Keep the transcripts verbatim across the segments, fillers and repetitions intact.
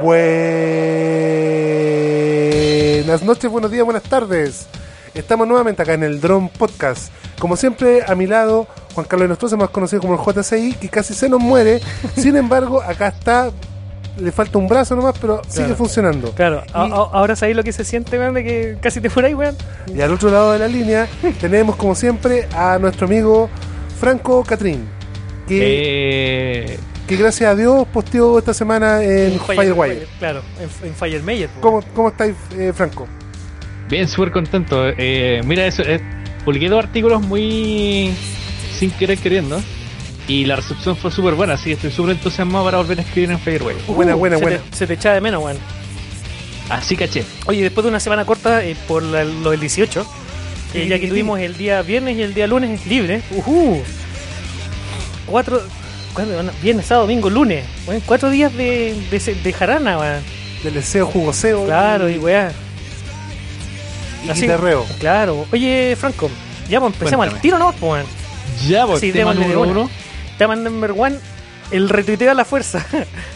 Buenas noches, buenos días, buenas tardes. Estamos nuevamente acá en el Drone Podcast. Como siempre, a mi lado, Juan Carlos Nostroza, más conocido como el J C I, que casi se nos muere. Sin embargo, acá está, le falta un brazo nomás, pero claro, sigue funcionando. Claro, y, a, a, ahora sabéis lo que se siente, weón, de que casi te fuera ahí, weón. Y al otro lado de la línea tenemos, como siempre, a nuestro amigo Franco Catrín, que... Eh... que gracias a Dios posteó esta semana en, en Firewire. Fire, claro, en, en Firemaker. ¿Cómo, ¿Cómo estáis, eh, Franco? Bien, súper contento. Eh, mira, eso, eh, publiqué dos artículos muy sin querer queriendo y la recepción fue súper buena, así que estoy súper entusiasmado para volver a escribir en Firewire. Uh, buena, buena, se buena. Te, se te echaba de menos, weón. Así caché. Oye, después de una semana corta eh, por la, lo del dieciocho, eh, ya que tuvimos el día viernes y el día lunes libre, uh-huh. cuatro... ¿Cuándo? Viernes, sábado, domingo, lunes. Bueno, cuatro días de, de, de jarana, weón. Del deseo jugoseo. Claro, y weá. Y guitarreo. Claro. Oye, Franco, ya pues empecemos al tiro, ¿no? Pues, weón. Ya, pues, sí, tema número uno. uno. Tema number one, el retuiteo a la fuerza.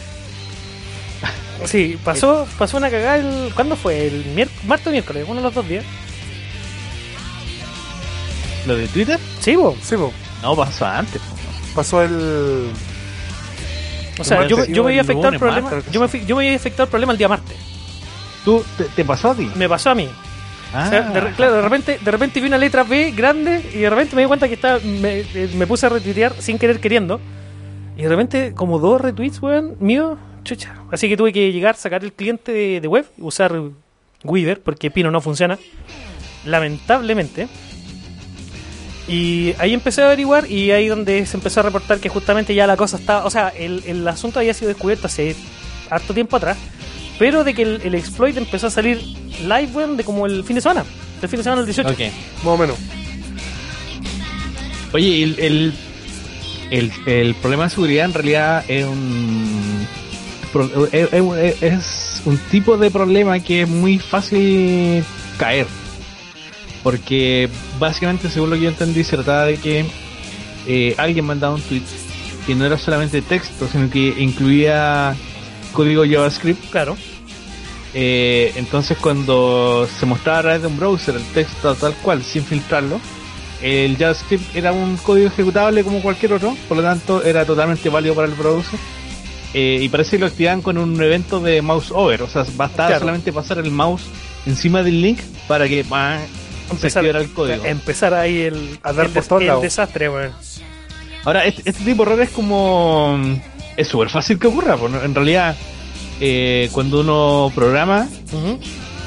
Sí, pasó, pasó una cagada el... ¿Cuándo fue? ¿El miércoles? ¿Martes o miércoles? Uno de los dos días. ¿Lo de Twitter? Sí, vos. Sí, vos. No, pasó antes, po. Pasó el... O sea, yo, yo me había afectado el problema. Martes, yo, me fui, yo me había afectado el problema el día martes. ¿Tú te, te pasó a ti? Me pasó a mí. Ah. O sea, de, claro, de repente, de repente vi una letra B grande y de repente me di cuenta que estaba, me, me puse a retuitear sin querer queriendo. Y de repente, como dos retweets, weón, mío, chucha. Así que tuve que llegar, sacar el cliente de, de web, usar Weaver, porque Pino no funciona. Lamentablemente. Y ahí empecé a averiguar y ahí donde se empezó a reportar que justamente ya la cosa estaba... O sea, el, el asunto había sido descubierto hace harto tiempo atrás, pero de que el, el exploit empezó a salir live, weón, de como el fin de semana. El fin de semana del dieciocho. Ok. Más o menos. Oye, el, el, el, el problema de seguridad en realidad es un... Es, es, es un tipo de problema que es muy fácil caer. Porque básicamente, según lo que yo entendí, se trataba de que eh, alguien mandaba un tweet que no era solamente texto, sino que incluía código JavaScript. Claro. Eh, entonces, cuando se mostraba a través de un browser el texto tal cual, sin filtrarlo, el JavaScript era un código ejecutable como cualquier otro, por lo tanto, era totalmente válido para el browser. Eh, y parece que lo activaban con un evento de mouse over, o sea, bastaba claro. solamente pasar el mouse encima del link para que... Ah, empezar, el código. empezar ahí el, a dar el, por des, todos el lados. desastre, weón. Ahora, este, este tipo de errores como... Es súper fácil que ocurra, porque en realidad, eh, cuando uno programa, uh-huh.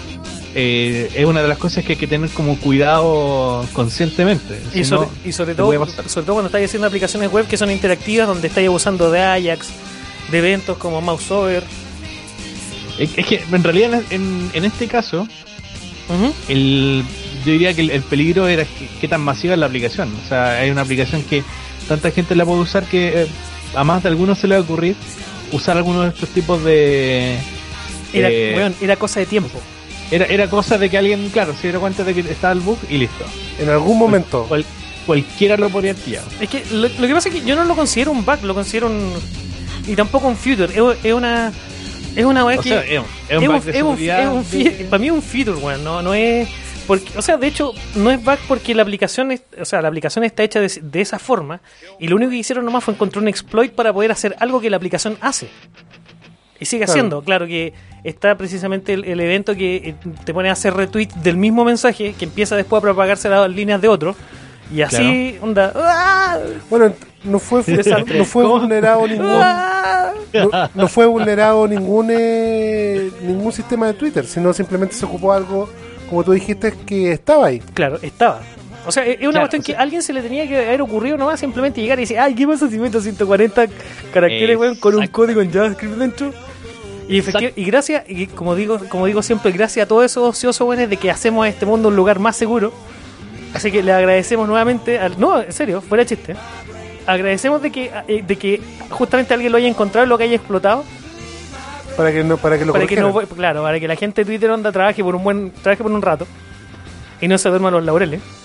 eh, es una de las cosas que hay que tener como cuidado conscientemente. Y, si sobre, no, y sobre, todo, sobre todo cuando estáis haciendo aplicaciones web que son interactivas, donde estáis abusando de Ajax, de eventos como MouseOver. Es, es que, en realidad, en, en este caso, uh-huh. el... yo diría que el, el peligro era que, que tan masiva es la aplicación. O sea, hay una aplicación que tanta gente la puede usar que eh, a más de algunos se le va a ocurrir usar algunos de estos tipos de... Era, eh, bueno, era cosa de tiempo. Era, era cosa de que alguien, claro, se diera cuenta de que estaba el bug y listo. En algún momento. Cual, cual, cualquiera lo podría pillar. Es que lo, lo que pasa es que yo no lo considero un bug, lo considero un... Y tampoco un feature. Es, es una... Es una wea o que... Sea, es, es un bug de seguridad. Es un, es un, para mí es un feature, weón. No, no es... Porque, o sea, de hecho, no es bug porque la aplicación es, o sea, la aplicación está hecha de, de esa forma y lo único que hicieron nomás fue encontrar un exploit para poder hacer algo que la aplicación hace. Y sigue claro. haciendo. Claro que está precisamente el, el evento que te pone a hacer retweet del mismo mensaje que empieza después a propagarse las líneas de otro. Y así, claro. onda. ¡Ah! Bueno, no fue, no fue vulnerado ningún. No, no fue vulnerado ningún eh, ningún sistema de Twitter, sino simplemente se ocupó algo, como tú dijiste, que estaba ahí. Claro, estaba. O sea, es una claro, cuestión o sea, que a alguien se le tenía que haber ocurrido nomás simplemente llegar y decir, ay, ¿qué pasa si meto ciento cuarenta caracteres, weón, con un código en JavaScript dentro? Y, efecti- y gracias, y como digo como digo siempre, gracias a todos esos ociosos buenos de que hacemos a este mundo un lugar más seguro. Así que le agradecemos nuevamente al, no, en serio, fuera chiste. Agradecemos de que eh, de que justamente alguien lo haya encontrado y lo que haya explotado. Para que no para que lo para que no, claro, para que la gente de Twitter onda trabaje por un buen trabaje por un rato y no se duerma los laureles.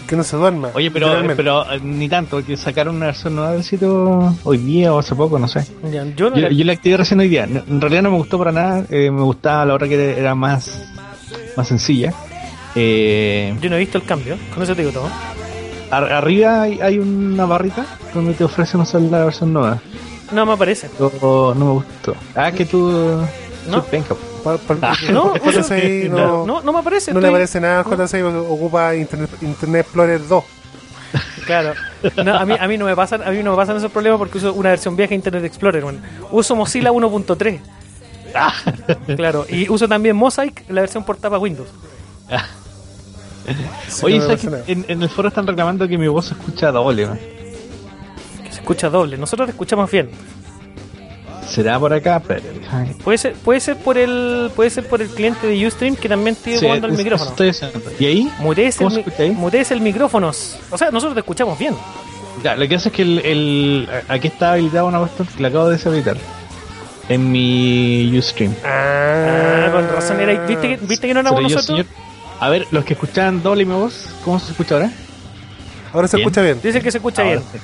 que no se duerma. Oye, pero, pero eh, ni tanto, porque sacaron una versión nueva del sitio hoy día o hace poco, no sé. Ya, yo, no yo, la... yo la activé recién hoy día. En realidad no me gustó para nada. Eh, me gustaba a la hora que era más, más sencilla. Eh, yo no he visto el cambio, con eso te digo todo. Ar- arriba hay, hay una barrita donde te ofrecen usar la versión nueva. No me aparece. No, no me gustó. Ah, que tú... No. Venga. Pa, pa, ah, no, J C I no, no, no me aparece. No estoy... le aparece nada. J C I ocupa Internet, Internet Explorer dos. Claro. No, a mí a mí no me pasan, a mí no me pasan esos problemas porque uso una versión vieja de Internet Explorer, bueno. Uso Mozilla uno punto tres. Ah. Claro, y uso también Mosaic, la versión portada para Windows. Ah. Sí, Oye, no ¿sabes que en, en el foro están reclamando que mi voz se escucha doble, man? Que se escucha doble. Nosotros te escuchamos bien. ¿Será por acá? Pero... Puede ser, puede ser por el, puede ser por el cliente de Ustream que también estoy sí, jugando el micrófono. Estoy haciendo. ¿Y ahí? Mutees ¿Cómo el, se escucha ahí? mutees el micrófono. O sea, nosotros te escuchamos bien. Ya, lo que hace es que el, el aquí está habilitada una cuestión que la acabo de deshabilitar en mi Ustream. Ah, con razón era. ¿Viste que, viste que no éramos yo, nosotros? Señor, a ver, los que escuchaban doble mi voz, ¿cómo se escucha ahora? Ahora se bien. escucha bien. Dicen que se escucha ahora bien. Sí.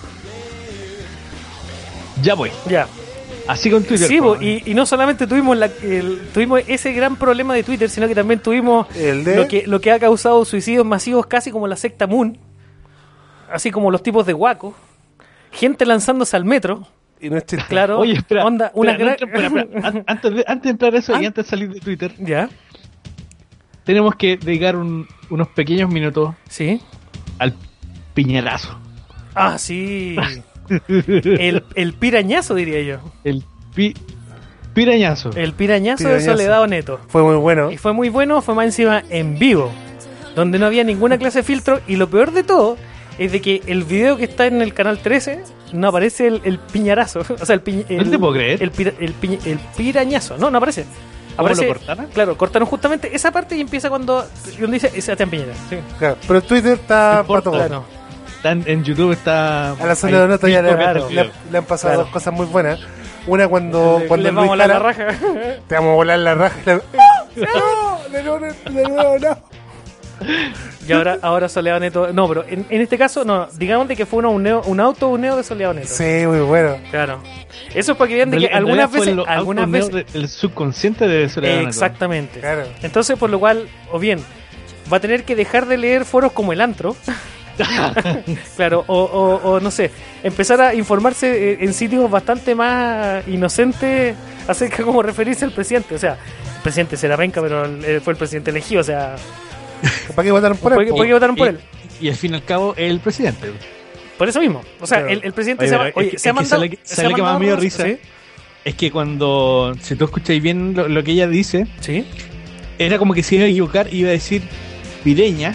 Ya voy. Ya. Así con Twitter. Sí, bo, y, y no solamente tuvimos la, el, tuvimos ese gran problema de Twitter, sino que también tuvimos el de... lo que lo que ha causado suicidios masivos, casi como la secta Moon, así como los tipos de Waco, gente lanzándose al metro. Y no es chiste. Claro. Oye, espera. Onda, una espera, gran... no, espera, espera. Antes, de, antes de entrar a eso ¿Ah? y antes de salir de Twitter, ya. Tenemos que dedicar un, unos pequeños minutos. Sí. Al piñerazo. Ah, sí. El, el pirañazo, diría yo. El pi, pirañazo. El pirañazo, Pirañazo de Soledad Oneto. Fue muy bueno. Y fue muy bueno, fue más encima en vivo, donde no había ninguna clase de filtro. Y lo peor de todo es de que el video que está en el canal trece no aparece el, el piñarazo. O sea, el, pi, el no te puedo creer. El, el, el, pi, el pirañazo. No, no aparece. ¿Cómo aparece, lo cortaron? Claro, cortaron justamente esa parte y empieza cuando, donde dice Sebastián Piñera. Sí. Claro, pero Twitter está para todo. Claro. En, en YouTube está... A la Soledad Oneto ya le, claro. le, le han pasado Claro. dos cosas muy buenas. Una cuando, Le, cuando le el vamos a Luis volar la Jara, raja. te vamos a volar la raja. Le, no, de nuevo, de nuevo, no. Y ahora, ahora Soledad Oneto. No, pero en, en este caso, no. Digamos de que fue una uneo, un auto-uneo de Soledad Oneto. Sí, muy bueno. Claro. Eso es para que vean de que en algunas fue veces. Lo, algunas veces de, el subconsciente de Soledad Oneto. Exactamente. Claro. Entonces, por lo cual, o bien, va a tener que dejar de leer foros como el Antro. Claro, o, o, o no sé, empezar a informarse en sitios bastante más inocentes acerca de cómo referirse al presidente. O sea, el presidente será penca, pero fue el presidente elegido, o sea... ¿Para qué votaron por él? ¿Por qué, por qué votaron por él? Y, y al fin y al cabo, es el presidente. Por eso mismo. O sea, Pero, el, el presidente oye, se, pero, oye, es que, se ha es que mandado... sale, se sale ha que más mandado me dio rosa, risa. ¿sí? Es que cuando, si tú escucháis bien lo, lo que ella dice, ¿Sí? era como que se iba a equivocar, iba a decir pireña,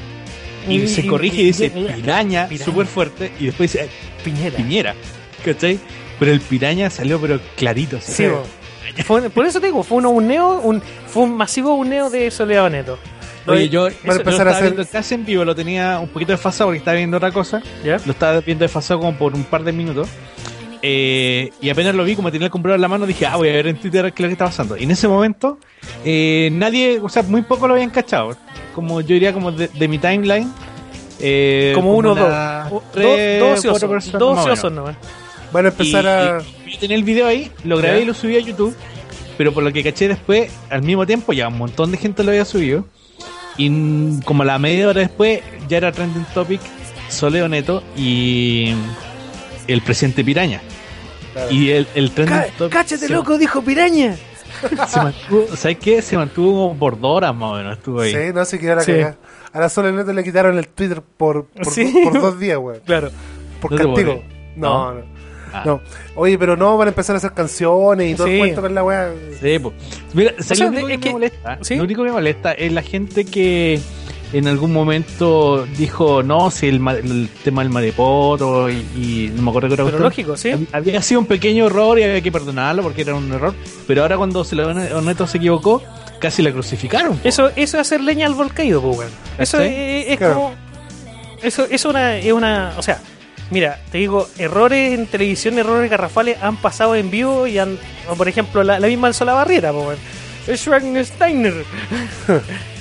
y, y se corrige y, y dice y, piraña, piraña. súper fuerte, y después dice Piñera. Piñera, ¿cachai? Pero el piraña salió pero clarito. Sí, fue, por eso te digo, fue un uneo, un, fue un masivo uneo de Soledad Oneto. Oye, yo, eso, empezar yo lo estaba a hacer... viendo casi en vivo, lo tenía un poquito desfasado porque estaba viendo otra cosa. ¿Ya? Lo estaba viendo desfasado como por un par de minutos. Eh, y apenas lo vi, como tenía el computador en la mano, dije, ah, voy a ver en Twitter qué es lo que está pasando. Y en ese momento, eh, nadie, o sea, muy poco lo habían cachado. Como yo diría, como de, de mi timeline. Eh, como, como uno o dos. Tres, dos ociosos. Dos ociosos nomás. Van a empezar y, a. Y, yo tenía el video ahí, lo grabé ¿Ya? y lo subí a YouTube. Pero por lo que caché después, al mismo tiempo, ya un montón de gente lo había subido. Y como a la media hora después, ya era trending topic Soledad Oneto y el presidente Piraña. Claro. Y el, el trending Cá, topic. ¡Cáchate, se, loco! Dijo Piraña. Se mantuvo, ¿sabes qué? Se mantuvo como por dos horas más o menos. Estuvo ahí. Sí, no se quedó la sí. cagada. A la Soledad Oneto le quitaron el Twitter por, por, ¿Sí? do, por dos días, güey. Claro. Por ¿No castigo. No, no. no. Ah. no. Oye, pero no, van a empezar a hacer canciones y todo sí. el cuento con la weá. Sí, pues. Mira, o sea, lo, único que es que me molesta, ¿sí? lo único que me molesta es la gente que en algún momento dijo, no, si el, el tema del marepoto y, y no me acuerdo qué otra cosa. Pero lógico, sí. Había sido un pequeño error y había que perdonarlo porque era un error. Pero ahora cuando Soledad Oneto se equivocó, casi la crucificaron. Eso, eso es hacer leña al volcán, pues, Eso ¿sí? es, es claro. como... Eso es una, es una... O sea, mira, te digo, errores en televisión, errores garrafales han pasado en vivo y han... Por ejemplo, la, la misma Sola Barriera, pues, es Schwarzenegger.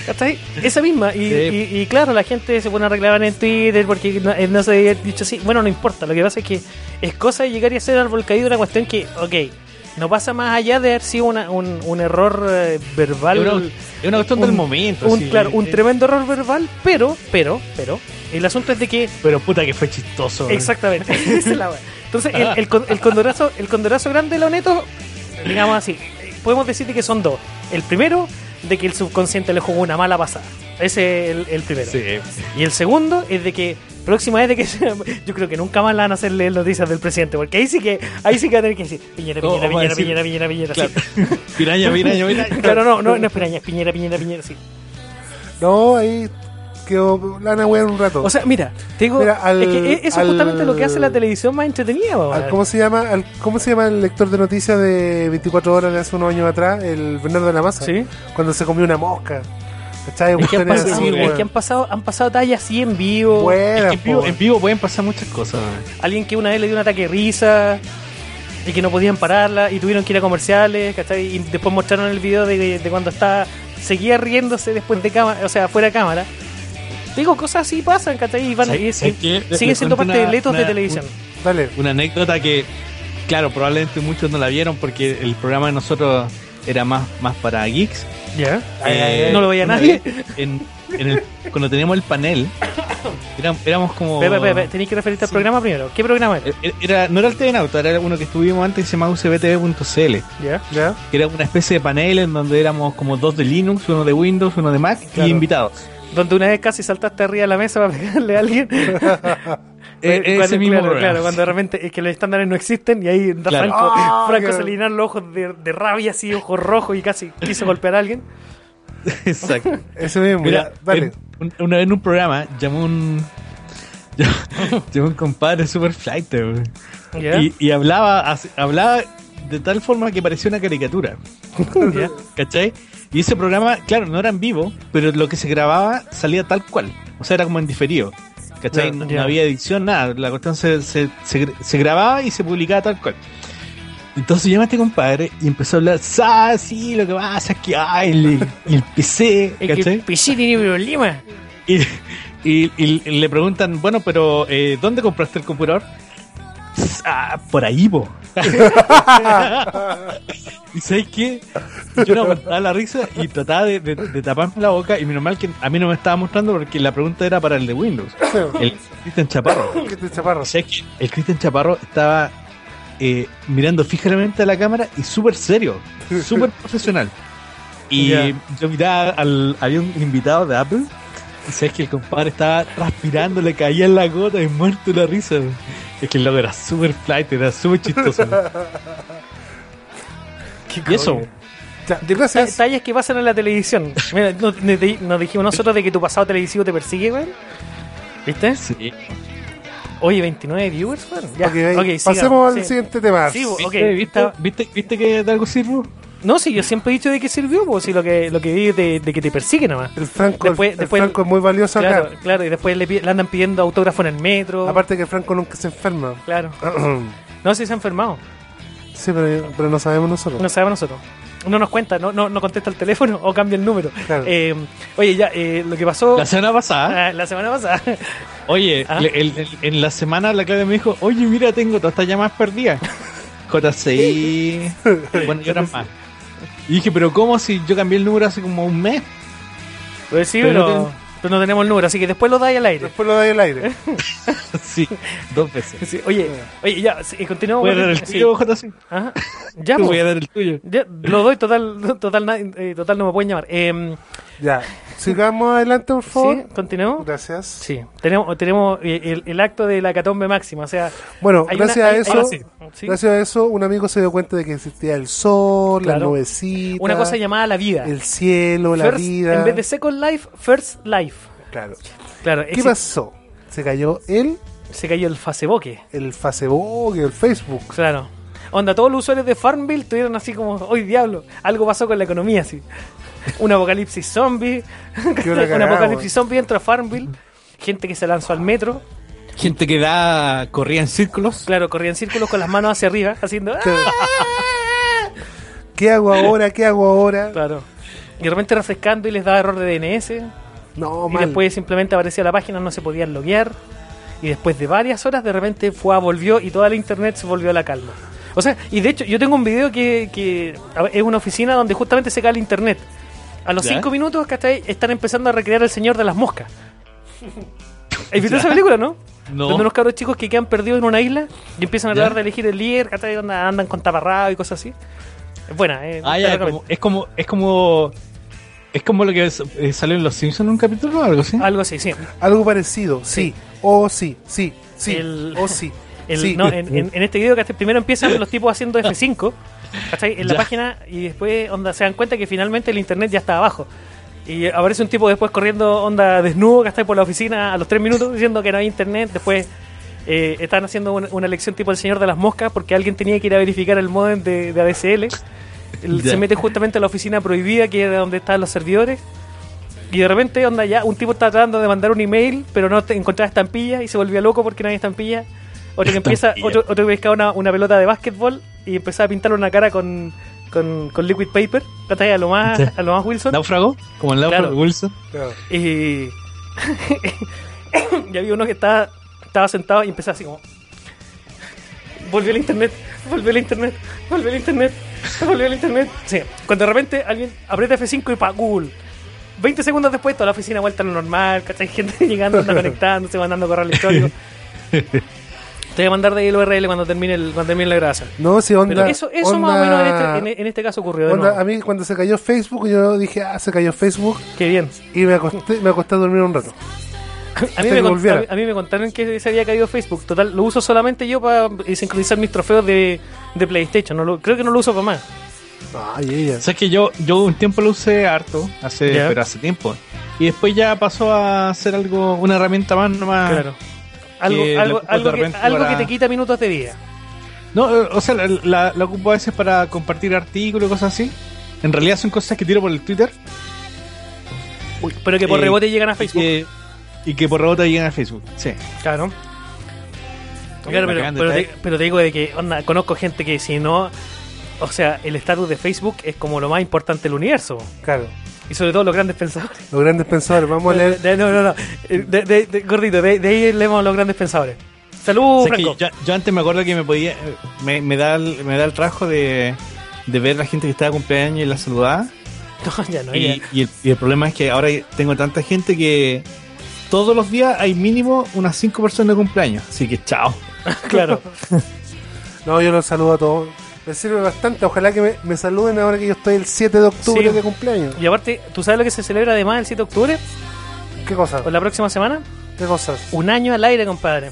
¿Cachai? Esa misma. Y, sí. y, y claro, la gente se pone a reclamar en Twitter porque no, no se había dicho así. Bueno, no importa. Lo que pasa es que es cosa de llegar y hacer árbol caído una cuestión que, ok, no pasa más allá de haber sido una, un, un error eh, verbal. Es una, es una cuestión un, del momento. Un, sí, claro, sí. un tremendo error verbal, pero, pero, pero, el asunto es de que... Pero puta que fue chistoso. Exactamente. Esa es la wea. Entonces, el, el, el, condorazo, el condorazo grande de lo neto, digamos así, podemos decir que son dos. El primero, de que el subconsciente le jugó una mala pasada. Ese es el, el primero. Sí. Y el segundo es de que próxima vez de que sea, yo creo que nunca más la van a hacer leer noticias del presidente, porque ahí sí que ahí sí que va a tener que decir Piñera, Piñera, oh, Piñera, decir, Piñera, Piñera, Piñera, claro. sí. Piraña, piraña, piraña. Claro, no, no, no es piraña, es Piñera, Piñera, Piñera, sí. No, ahí quedó la van a wear un rato. O sea, mira, te digo, Mira, al, es que eso al, es justamente lo que hace la televisión más entretenida. Al, ¿Cómo se llama? Al, ¿Cómo se llama el lector de noticias de veinticuatro horas de hace unos años atrás? El Bernardo de la Maza. Sí. Cuando se comió una mosca. ¿Cachai? Es que han pasado, así, es bueno. que han pasado, han pasado tallas así en vivo. Buena, es que en, vivo en vivo pueden pasar muchas cosas. Alguien que una vez le dio un ataque de risa y que no podían pararla y tuvieron que ir a comerciales, ¿cachai? Y después mostraron el video de, de, de cuando está seguía riéndose después de cámara, o sea, fuera de cámara. Digo, cosas así pasan, ¿cachai? Y, van, y, y siguen siendo parte de letos de televisión. Un, Dale. Una anécdota que, claro, probablemente muchos no la vieron porque el programa de nosotros era más, más para geeks. ¿Ya? Eh, no lo veía nadie. En, en el, cuando teníamos el panel, éramos, éramos como... Pepe, Pepe, tenéis que referirte sí. al programa primero. ¿Qué programa era? era? No era el T V Nauta, era uno que estuvimos antes que se llama U C B T V punto C L. ¿Ya? ¿Ya? Que era una especie de panel en donde éramos como dos de Linux, uno de Windows, uno de Mac, claro. Y invitados. Donde una vez casi saltaste arriba de la mesa para pegarle a alguien. eh, cuando, ese mismo claro, claro, cuando de repente es que los estándares no existen y ahí da claro. Franco, oh, Franco se le llenaron los ojos de, de rabia, así, ojos rojos y casi quiso golpear a alguien. Exacto. Ese mismo. Mira, dale. En, una vez en un programa llamó un llamó un compadre super flight yeah. y, y hablaba hablaba de tal forma que parecía una caricatura. Yeah. ¿Cachai? Y ese programa, claro, no era en vivo, pero lo que se grababa salía tal cual. O sea, era como en diferido. ¿Cachai? Yeah, no, yeah. no había edición, nada. La cuestión se, se, se, se grababa y se publicaba tal cual. Entonces llama a este compadre y empezó a hablar, ah, sí, lo que pasa es que ay, el, el P C, ¿cachai? Es que el P C tiene problemas. Y, y, y le preguntan, bueno, pero eh, ¿dónde compraste el computador? Ah, por ahí, po. ¿Y sabes qué? Yo no aguantaba la risa y trataba de, de, de taparme la boca. Y menos mal que a mí no me estaba mostrando porque la pregunta era para el de Windows, el Cristian Chaparro. Cristian Chaparro. ¿Sabes qué? El Cristian Chaparro estaba eh, mirando fijamente a la cámara y súper serio, súper profesional. Y yeah. yo miraba al. Había un invitado de Apple. Y sabes que el compadre estaba transpirando, le caía en la gota y muerto de la risa. Es que el logo era super flight, era súper chistoso. ¿Y eso? Ya, gracias. Detalles que pasan en la televisión. Mira, nos, nos dijimos nosotros de que tu pasado televisivo te persigue, güey. ¿Viste? Sí. Oye, veintinueve viewers, güey. Ya, okay, okay, pasemos sigamos, al sí. siguiente tema. Sí, ¿Viste, okay, ¿viste, ¿viste, ¿Viste que de algo sirvió? No, sí, yo siempre he dicho de que sirvió, pues si lo que lo que vi es de, de que te persigue nomás. El Franco, después, el, después, el Franco es muy valioso claro, acá. Claro, y después le, le andan pidiendo autógrafo en el metro. Aparte que el Franco nunca se enferma. Claro. No, sí se ha enfermado. Sí, pero, pero no sabemos nosotros. No sabemos nosotros. No nos cuenta, no, no, no contesta el teléfono o cambia el número. Claro. Eh, oye, ya, eh, lo que pasó... La semana pasada. Ah, la semana pasada. Oye, ¿ah? el, el, el, en la semana la Claudia me dijo, oye, mira, tengo todas estas llamadas perdidas. J C I... bueno, y otras más. Y dije, pero ¿cómo si yo cambié el número hace como un mes? Pues sí, pero, pero, no, ten... pero no tenemos el número, así que después lo dais al aire. Después lo dais al aire. Sí, dos veces. Sí, oye, oye, ya, sí, continuamos. ¿Voy a dar el tuyo, sí. J C? Ajá. Ya, pues, voy a dar el tuyo. Ya, lo doy, total, total, eh, total no me pueden llamar. Eh, ya, sigamos adelante, por favor. Sí, continuemos. Gracias. Sí, tenemos, tenemos el, el acto de la catombe máxima, o sea... Bueno, gracias una, a hay, eso, hay, sí. ¿Sí? gracias a eso, un amigo se dio cuenta de que existía el sol, claro. La nubecita... Una cosa llamada la vida. El cielo, first, la vida... En vez de Second Life, First Life. Claro. claro ¿Qué pasó? Se cayó el... Se cayó el Facebook. El Facebook, el Facebook. Claro. Onda, todos los usuarios de Farmville tuvieron así como, ¡hoy diablo! Algo pasó con la economía, así. Un apocalipsis zombie. Un apocalipsis zombie entra a Farmville. Gente que se lanzó al metro. Gente que da corría en círculos. Claro, corría en círculos con las manos hacia arriba, haciendo... ¿Qué hago ahora? ¿Qué hago ahora? Claro. Y de repente refrescando y les daba error de D N S. No, y mal. después simplemente aparecía la página, no se podían loguear. Y después de varias horas, de repente fue, volvió y toda la internet se volvió a la calma. O sea, y de hecho, yo tengo un video que, que es una oficina donde justamente se cae el internet. A los ¿Ya? cinco minutos, ¿cachai? Están empezando a recrear El Señor de las Moscas. ¿Has visto esa película, no? No. Donde unos cabros chicos que quedan perdidos en una isla y empiezan a ¿Ya? tratar de elegir el líder, ¿cachai? Andan, andan con taparrado y cosas así. Es buena, eh. Ah, te ya, la recomiendo. como, es como, es como, es como lo que es- eh, salió en Los Simpsons en un capítulo o algo así. Algo así, sí. Algo parecido, sí. O sí, sí, sí. El- O sí. El- sí. no, en, en- en este video, ¿cachai? Primero empiezan los tipos haciendo F cinco, ¿cachai? En la Ya. página, y después onda, se dan cuenta que finalmente el internet ya está abajo. Y aparece un tipo después corriendo onda desnudo, ¿cachai? Por la oficina a los tres minutos diciendo que no hay internet. Después eh, están haciendo una, una lección tipo El Señor de las Moscas porque alguien tenía que ir a verificar el modem de, de A D S L. El- Ya. se mete justamente a la oficina prohibida, que era donde estaban los servidores. Y de repente, onda, ya un tipo está tratando de mandar un email, pero no te encontraba estampillas y se volvía loco porque no hay estampillas. Otro que empieza, Estampilla. otro, otro que pescaba una, una pelota de básquetbol y empezaba a pintarle una cara con, con, con liquid paper, ¿cachai? A lo más, Sí. a lo más Wilson. Náufrago, como el náufrago Claro. Wilson. Claro. Y, y había uno que estaba, estaba sentado y empezaba así como: volvió el internet, volvió el internet, volvió el internet, volvió el internet. Sí, cuando de repente alguien aprieta F cinco y pa' Google. veinte segundos después, toda la oficina vuelta a lo normal, ¿cachai? Gente llegando, anda conectándose, mandando correo electrónico. Te voy a mandar de ahí el U R L cuando termine, el, cuando termine la grabación. No, sí, onda. Pero eso, eso onda- más o menos en este, en, en este caso ocurrió de onda, nuevo. a mí cuando se cayó Facebook, yo dije, ah, se cayó Facebook. Qué bien. Y me acosté, me acosté a dormir un rato. A mí, Hasta me que cont- volviera. a mí- a mí me contaron que se había caído Facebook. Total, lo uso solamente yo para sincronizar mis trofeos de, de PlayStation. No lo, creo que no lo uso para más. Ay, ella. O sea, es que yo, yo un tiempo lo usé harto, hace, Ya. pero hace tiempo. Y después ya pasó a ser algo, una herramienta más nomás. Claro. Algo, que la algo, ocupo de algo, que, repente algo para- que te quita minutos de vida. No, eh, o sea, la, la, la ocupo a veces para compartir artículos y cosas así. En realidad son cosas que tiro por el Twitter. Uy, pero que por Eh, rebote llegan a Y Facebook. que, y que por rebote llegan a Facebook. Sí. Claro. Claro, pero, Bacán, pero, te, detalle. pero te digo de que, onda, conozco gente que si no... O sea, el estatus de Facebook es como lo más importante del universo. Claro. Y sobre todo los grandes pensadores. Los grandes pensadores. Vamos a leer. De- de- no, no, no. De, de- de- gordito, de, de ahí leemos a los grandes pensadores. Salud, O sea, que Franco. yo, yo antes me acuerdo que me podía. Me, me da el, me da el trabajo de, de ver la gente que estaba de cumpleaños y la saludaba. No, ya no, Y, ya. y el, y el problema es que ahora tengo tanta gente que todos los días hay mínimo unas cinco personas de cumpleaños. Así que chao. Claro. No, yo los saludo a todos. Me sirve bastante. Ojalá que me, me saluden ahora que yo estoy el siete de octubre Sí. de cumpleaños. Y aparte, ¿tú sabes lo que se celebra además el siete de octubre? ¿Qué cosas? ¿O la próxima semana? ¿Qué cosas? Un año al aire, compadre.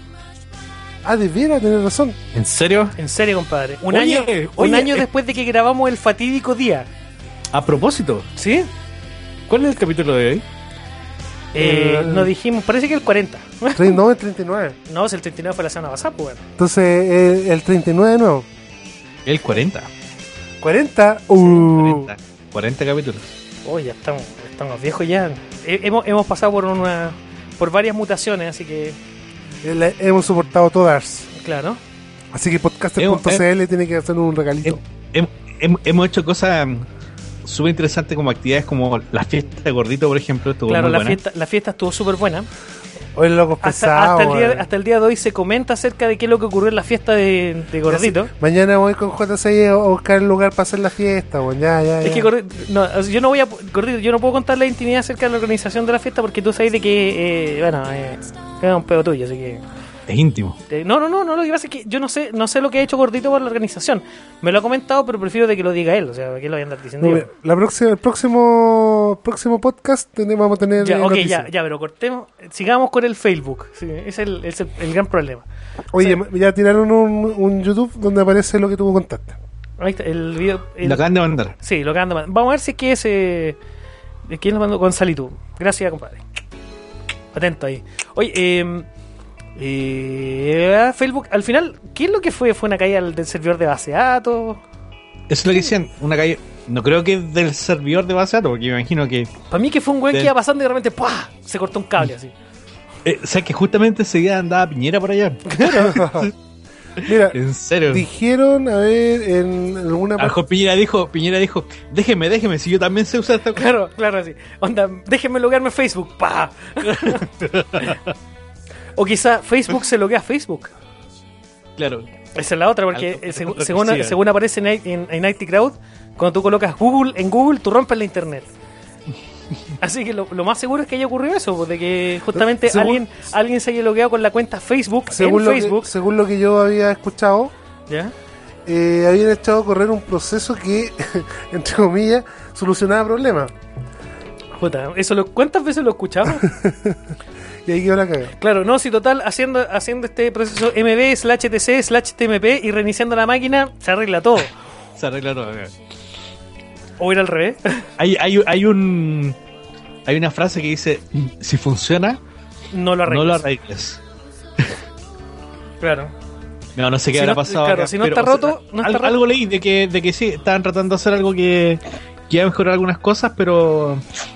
Ah, de veras, tenés razón. ¿En serio? En serio, compadre. Un Oye, año, un oye, año eh. después de que grabamos el fatídico día. A propósito, ¿Sí? ¿cuál es el capítulo de hoy? Eh, Eh. nos dijimos, parece que el cuarenta. Tre- No, el treinta y nueve. No, si el treinta y nueve fue la semana pasada, pues bueno. Entonces, el, el treinta y nueve de nuevo. El cuarenta. cuarenta. Uh. cuarenta. cuarenta capítulos. Uy, ya estamos, estamos viejos ya. He- hemos, hemos pasado por una por varias mutaciones, así que, Le- hemos soportado todas. claro. Así que podcaster punto c l tiene que hacer un regalito. Hem- hem- hemos hecho cosas mm, súper interesantes como actividades como la fiesta de gordito, por ejemplo. Estuvo Claro, muy la buena. fiesta, la fiesta estuvo súper buena. Hoy locos Hasta, pesados. hasta, el día, weón. hasta el día de hoy se comenta acerca de qué es lo que ocurrió en la fiesta de, de Gordito. Mañana voy con J seis a buscar el lugar para hacer la fiesta, weón. Ya, ya, Es ya. que Gordito, no, o sea, yo no voy a Gordito, yo no puedo contar la intimidad acerca de la organización de la fiesta porque tú sabes de que, eh, bueno, eh, es un pedo tuyo, así que... Es íntimo. eh, no, no, no, no, lo que pasa es que yo no sé no sé lo que ha hecho Gordito por la organización. Me lo ha comentado, pero prefiero de que lo diga él, o sea, que lo voy a andar diciendo No, yo. mira, la próxima, el próximo próximo podcast tenemos, vamos a tener Ya, eh, ok, noticias. ya, ya, pero cortemos, sigamos con el Facebook, sí, ese es el, es el, el gran problema. Oye, O sea, ya tiraron un, un YouTube donde aparece lo que tú contaste. ahí está, el video... el- Lo acaban de mandar. Sí, lo acaban de mandar. Vamos a ver si es que ese... ¿Quién lo mandó? Gonzalito. Gracias, compadre. Atento ahí. Oye, eh, eh, Facebook, al final, ¿qué es lo que fue? ¿Fue una caída del servidor de base de datos? Eso es lo que decían. Una calle. No creo que es del servidor de base de datos, porque me imagino que. Para mí que fue un güey Del- que iba pasando y de repente ¡pah! Se cortó un cable así. Eh, o sea, que justamente ese día andaba Piñera por allá. Mira, ¿En serio? dijeron, a ver, en alguna A lo mejor Piñera dijo, Piñera dijo, déjeme, déjeme, si yo también sé usar esta cosa. Claro, claro, así. Onda, déjenme loguearme Facebook. ¡Pa! O quizá Facebook se loguea a Facebook. Claro. Esa es la otra, porque Algo- eh, segu- algo según, que según aparece en, I- en, en I T Crowd, cuando tú colocas Google en Google, tú rompes la internet. Así que lo, lo más seguro es que haya ocurrido eso, pues, de que justamente Según- alguien alguien se haya logueado con la cuenta Facebook según en lo Facebook. que, según lo que yo había escuchado, ¿Ya? eh, habían echado a correr un proceso que, entre comillas, solucionaba problemas. Puta, eso lo, ¿cuántas veces lo escuchamos? Y ahí quedó la caga. Claro, no, si total, haciendo haciendo este proceso M B slash T C slash T M P y reiniciando la máquina, se arregla todo. Se arregla todo. acá. O era al revés. Hay, hay, hay un hay una frase que dice, si funciona, No lo arreglas. no lo arregles. Claro. No, no sé qué Si habrá no- pasado claro, acá, si no pero, está o sea, roto, no está algo, roto. algo leí de que, de que sí, estaban tratando de hacer algo que, que iba a mejorar algunas cosas, pero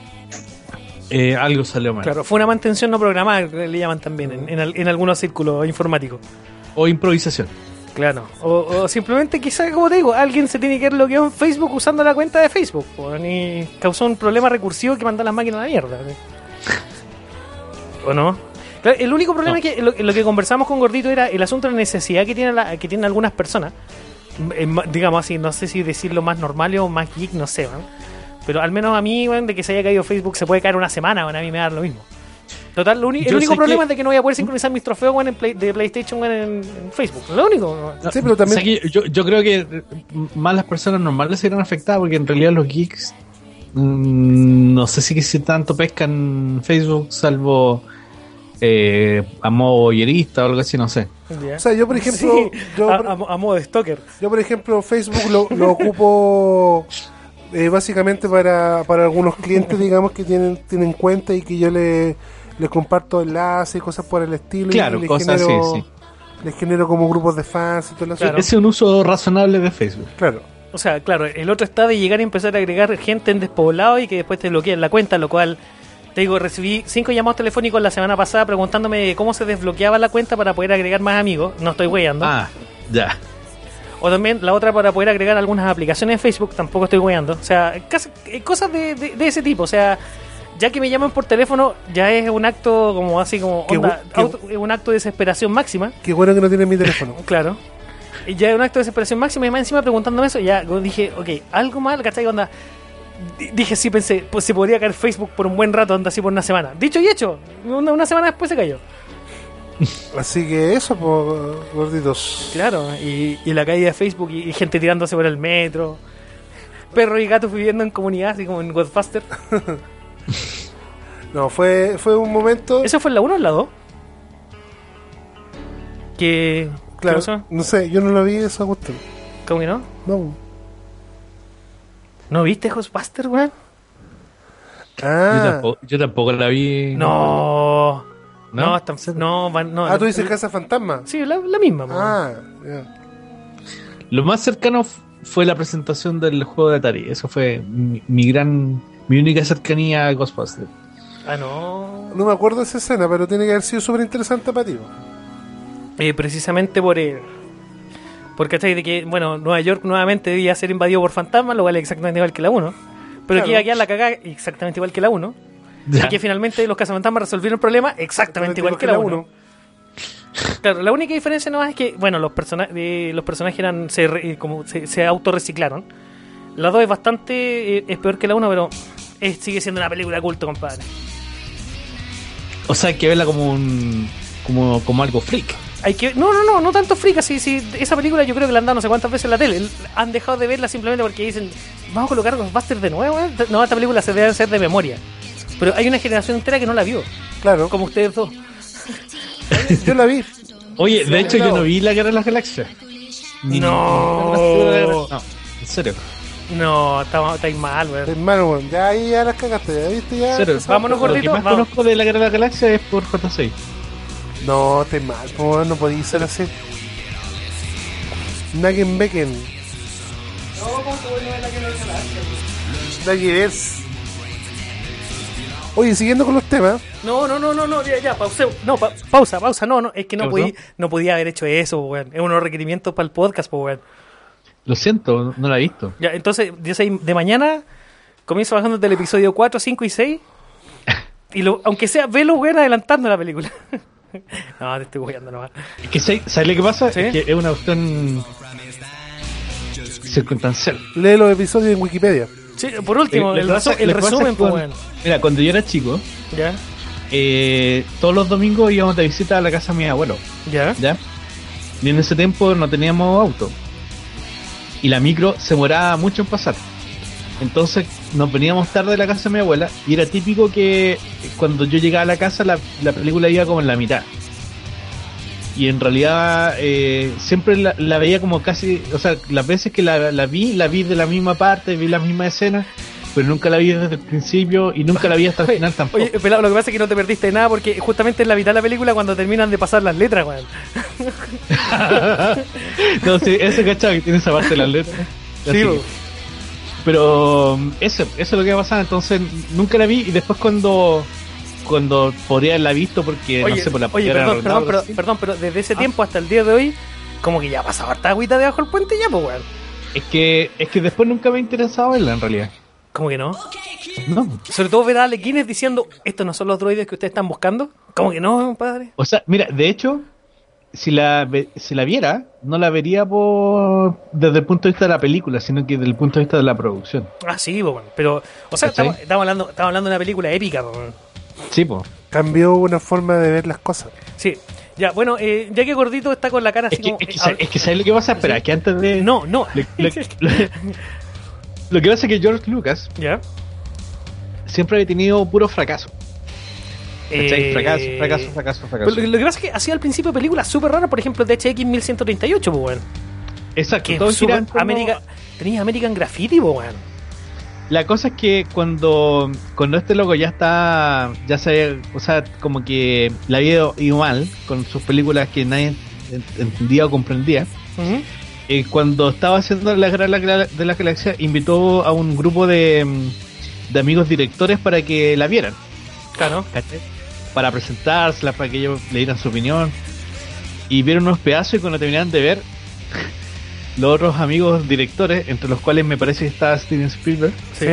eh, algo salió mal. Claro, fue una mantención no programada, le llaman también en, en, al- en algunos círculos informáticos. O improvisación. Claro. O, o simplemente quizás, como te digo, alguien se tiene que haber bloqueado en Facebook usando la cuenta de Facebook. po, y causó un problema recursivo que mandó las máquinas a la mierda. ¿sí? ¿O no? Claro, el único problema No. es que lo, lo que conversamos con Gordito era el asunto de la necesidad que tienen, la, que tienen algunas personas. Eh, ma- digamos así, no sé si decirlo más normal o más geek, no sé, ¿no? Pero al menos a mí, bueno, de que se haya caído Facebook se puede caer una semana, bueno, a mí me da lo mismo. Total, lo uni- el Yo único sé problema que- es de que no voy a poder sincronizar mis trofeos bueno, en Play- de PlayStation bueno, en, en Facebook. Lo único. Sí, pero también- O sea que yo, yo creo que más las personas normales se irán afectadas porque en realidad los geeks mm, no sé si, si tanto pescan Facebook salvo eh, a modo boyerista o algo así, no sé. Ya. O sea, yo por ejemplo, Sí, yo, a, por- a- a modo de stalker. yo por ejemplo Facebook lo, lo ocupo eh, básicamente para, para algunos clientes, digamos, que tienen tienen cuenta y que yo le les comparto enlaces y cosas por el estilo. Claro, y les cosas genero, así, sí. les genero como grupos de fans y todo eso. Claro. Ese es un uso razonable de Facebook. Claro. O sea, claro, el otro está de llegar y empezar a agregar gente en despoblado y que después te bloqueen la cuenta, lo cual, te digo, recibí cinco llamados telefónicos la semana pasada preguntándome cómo se desbloqueaba la cuenta para poder agregar más amigos. No estoy weyando. Ah, ya. O también la otra para poder agregar algunas aplicaciones de Facebook, tampoco estoy weyando. O sea, casi- eh, cosas de, de- de ese tipo. O sea, ya que me llaman por teléfono, ya es un acto como así como Qué onda, bu- qué auto- un acto de desesperación máxima. Qué bueno que no tienen mi teléfono. Claro. Y ya es un acto de desesperación máxima y más encima preguntándome eso, ya dije, ok, algo mal, ¿cachai? Onda. D- Dije, sí, pensé, pues se podría caer Facebook por un buen rato, anda así por una semana. Dicho y hecho, una, una semana después se cayó. Así que eso, pues, gorditos. Claro, y, y la caída de Facebook y, y gente tirándose por el metro. Perros y gatos viviendo en comunidad, así como en Ghostbuster. No, fue, fue un momento. ¿Eso fue en la uno o en la dos? Que... Claro, ¿Qué pasó? no sé, yo no lo vi esa cuestión. ¿Cómo que no? No. ¿No viste Ghostbuster, weón? Yo, Ah, tampoco, yo tampoco la vi. No. ¿No? No, está- no, va- no. ah, tú dices Casa Fantasma. Sí, la, la misma. weón. Ah, ya. Lo más cercano f- fue la presentación del juego de Atari. Eso fue mi, mi gran, mi única cercanía a Ghostbusters. Ah, no. No me acuerdo de esa escena, pero tiene que haber sido súper interesante para ti. Eh, precisamente por el... Porque ¿cachai? De que, bueno, Nueva York nuevamente debía ser invadido por fantasmas, lo cual es exactamente igual que la uno. Pero Claro. que iba a quedar la cagada exactamente igual que la uno. Ya. Y que finalmente los cazafantasmas resolvieron el problema exactamente igual que la uno. Claro, la única diferencia nomás es que, bueno, los, persona eh, los personajes eran se, re- eh, como se, se autorreciclaron. La dos es bastante... eh, es peor que la uno, pero es- sigue siendo una película de culto, compadre. O sea, hay que verla como un, como, como algo freak. Hay que, no, no, no, no tanto frica, sí, sí, esa película yo creo que la han dado no sé cuántas veces en la tele. Han dejado de verla simplemente porque dicen, vamos a colocar Ghostbusters de nuevo, ¿eh? No, esta película se debe hacer de memoria. Pero hay una generación entera que no la vio, Claro, como ustedes dos. yo la vi. Oye, de hecho, claro. yo no vi la Guerra de las Galaxias. Ni- No. No, en serio. No, está- estáis mal, weón. Hermano, bueno, ya ahí ya las cagaste, ¿ya viste? Ya. En serio. Vámonos, Lo que gordito, más vamos. conozco de la Guerra de las Galaxias es por J seis. No, estás mal, po, no podéis ser así. Nagenbecken. No, ¿cómo se vuelve la que no es Nagiverse. Oye, siguiendo con los temas. No, no, no, no, no, ya, ya, pause, no, pa, pausa, pausa, no, no, es que no podía, no podía haber hecho eso, weón. Es unos requerimientos para el podcast, pues, weón. Lo siento, no lo he visto. Ya, entonces, de mañana comienzo bajando del episodio cuatro, cinco y seis. Y lo, aunque sea, velo, weón, adelantando la película. No, te estoy jugando nomás. Es que, ¿sabes lo que pasa? ¿Sí? Es que es una cuestión circunstancial. Lee los episodios en Wikipedia. Sí, por último, Eh, el, lo que pasa- resu- el lo que pasa resumen, es que pues, cuando- weón. Mira, cuando yo era chico, Ya, eh, todos los domingos íbamos de visita a la casa de mi abuelo, ya. ¿ya? Y en ese tiempo no teníamos auto. Y la micro se demoraba mucho en pasar. Entonces nos veníamos tarde de la casa de mi abuela y era típico que cuando yo llegaba a la casa la, la película iba como en la mitad. Y en realidad eh, siempre la, la veía como casi, o sea, las veces que la, la vi, la vi de la misma parte, vi la misma escena, pero nunca la vi desde el principio y nunca la vi hasta el final tampoco. Oye, pelado, lo que pasa es que no te perdiste nada porque justamente en la mitad de la película cuando terminan de pasar las letras, weón. No, sí, ese cachado que tiene esa parte de las letras. Sí, Así. bo. Pero um, eso, eso es lo que va a pasar, entonces nunca la vi y después cuando cuando podría haberla visto porque no Oye, sé por la oye, era perdón, arrendado, perdón, pero, así. perdón, pero desde ese Ah. tiempo hasta el día de hoy, como que ya pasaba harta agüita debajo del puente ya, pues, weón. Es que es que después nunca me ha interesado verla en realidad. Como que no. No. Sobre todo ver a Alequines diciendo, estos no son los droides que ustedes están buscando. Como que no, compadre. O sea, mira, de hecho, si la ve- si la viera, no la vería por desde el punto de vista de la película, sino que desde el punto de vista de la producción. Ah, sí, pues, bueno. Pero, o sea, ¿Cachai? estamos, estamos hablando, estamos hablando de una película épica, pues, weón. Sí, pues. Cambió una forma de ver las cosas. Sí. Ya, bueno, eh, ya que Gordito está con la cara así Es que, como... es, que, eh, sa- es que ¿sabes lo que pasa? Espera, ¿sí? que antes de... No, no. Lo, lo- lo- lo que pasa es que George Lucas Ya. siempre había tenido puro fracaso. ¿Cachai? Eh, Fracaso, fracaso, fracaso, fracaso. Pero lo, lo que pasa es que hacía al principio películas súper raras, por ejemplo, de T H X mil ciento treinta y ocho, pues, weón. Exacto, Que todo es súper gira en torno- América... Tenía American Graffiti, pues, weón. La cosa es que cuando cuando este loco ya está, ya se, o sea, como que la había ido mal con sus películas que nadie entendía o comprendía, Ujú. eh, cuando estaba haciendo la Guerra de la, de la Galaxia, invitó a un grupo de, mm, de amigos directores para que la vieran, Claro. ¿cachai? Para presentársela, para que ellos le dieran su opinión, y vieron unos pedazos y cuando terminaron de ver, los otros amigos directores, entre los cuales me parece que está Steven Spielberg, Sí.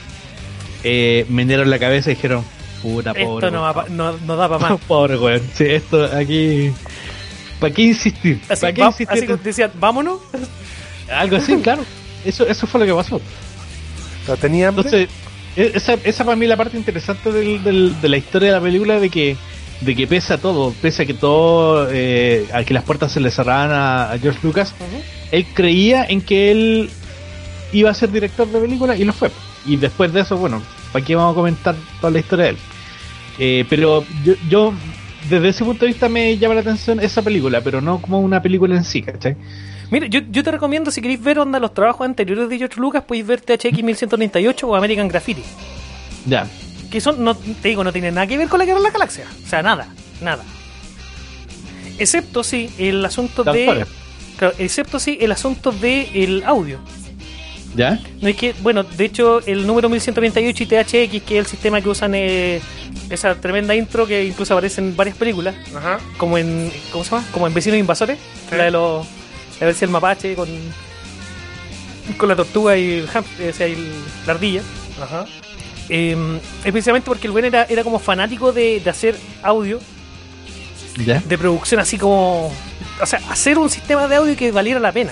eh, me dieron la cabeza y dijeron, puta, Esto pobre. no, va pa- no, no da para más. Pobre, weón. Sí, esto aquí. ¿Para qué insistir? Así, ¿Para qué va- insistir? así que decían, vámonos. Algo así, claro. Eso, eso fue lo que pasó. ¿No tenía hambre? Entonces, e- esa, esa para mí es la parte interesante del, del- de la historia de la película, de que de que pese a todo, pese a que todo, eh, a que las puertas se le cerraban a, a George Lucas, él creía en que él iba a ser director de película y lo fue. Y después de eso, bueno, ¿para qué vamos a comentar toda la historia de él? Eh, pero yo, yo, desde ese punto de vista, me llama la atención esa película, pero no como una película en sí, ¿cachai? Mira, yo, yo te recomiendo, si queréis ver onda los trabajos anteriores de George Lucas, podéis ver T H X mil ciento treinta y ocho o American Graffiti. Ya. Que son, no, te digo, no tienen nada que ver con la Guerra de la Galaxia. O sea, nada, nada. Excepto, sí, el asunto Los de... actores. Claro, excepto, sí, el asunto de el audio. ¿Ya? No es que, bueno, de hecho, el número mil ciento treinta y ocho y T H X, que es el sistema que usan, eh, esa tremenda intro que incluso aparece en varias películas, Ajá. como en, ¿cómo se llama? Como en Vecinos Invasores, Sí. la de los, la versión mapache con, con la tortuga y el ham- o sea, y el- la ardilla. Ajá. Eh, especialmente porque el buen era, era como fanático de, de hacer audio, ¿Ya? de producción así como, o sea, hacer un sistema de audio que valiera la pena.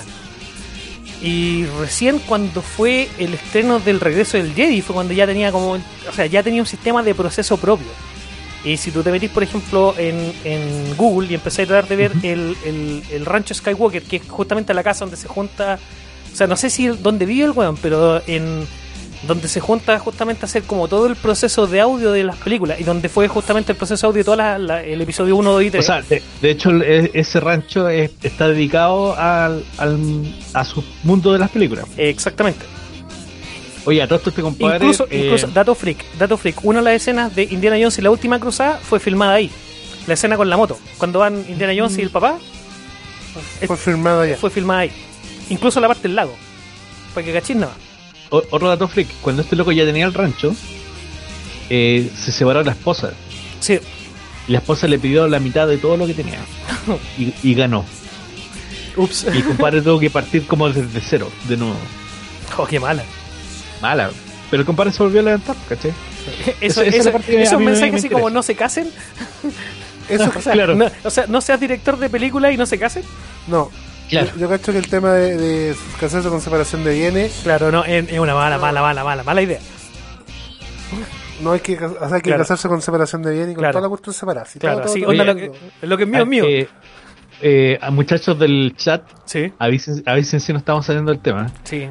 Y recién cuando fue el estreno del Regreso del Jedi fue cuando ya tenía como, o sea, ya tenía un sistema de proceso propio. Y si tú te metís, por ejemplo, en, en Google y empecé a tratar de ver el, el, el rancho Skywalker, que es justamente la casa donde se junta, o sea, no sé si el- donde vive el weón, pero en donde se junta justamente a hacer como todo el proceso de audio de las películas y donde fue justamente el proceso de audio de todo la, la- el episodio uno, dos y tres. O sea, de, de hecho, el- ese rancho es- está dedicado al, al, a su mundo de las películas. Eh, exactamente. Oye, a todo esto este compadre. Incluso, eh, incluso dato freak, dato freak, una de las escenas de Indiana Jones y la última cruzada fue filmada ahí. La escena con la moto, cuando van Indiana Jones y el papá, Fue firmado ya. fue filmada ahí. Incluso la parte del lago. Para que cachis nada. o- otro dato freak, cuando este loco ya tenía el rancho, eh, se separó la esposa. Sí. Y la esposa le pidió la mitad de todo lo que tenía. y, y ganó. Ups. Y el compadre tuvo que partir como desde cero, de nuevo. Oh, qué mala. Mala. Pero el compadre se volvió a levantar, ¿cachai? Eso, eso, eso, eso un mensaje así como no se casen. Eso, o, sea, claro. no, o sea, no seas director de película y no se casen. No. Claro. Yo, yo cacho que el tema de, de casarse con separación de bienes. Claro, no, es, es una mala, mala, mala, mala, mala idea. No hay que, o sea, hay que Claro. casarse con separación de bienes y con Claro. toda la cuestión separarse. Claro, todo, todo, sí, todo, onda, todo, lo, todo. que, lo que es mío es mío. Eh, eh, a muchachos del chat, Sí, avisen, avisen si no estamos saliendo del tema. sí.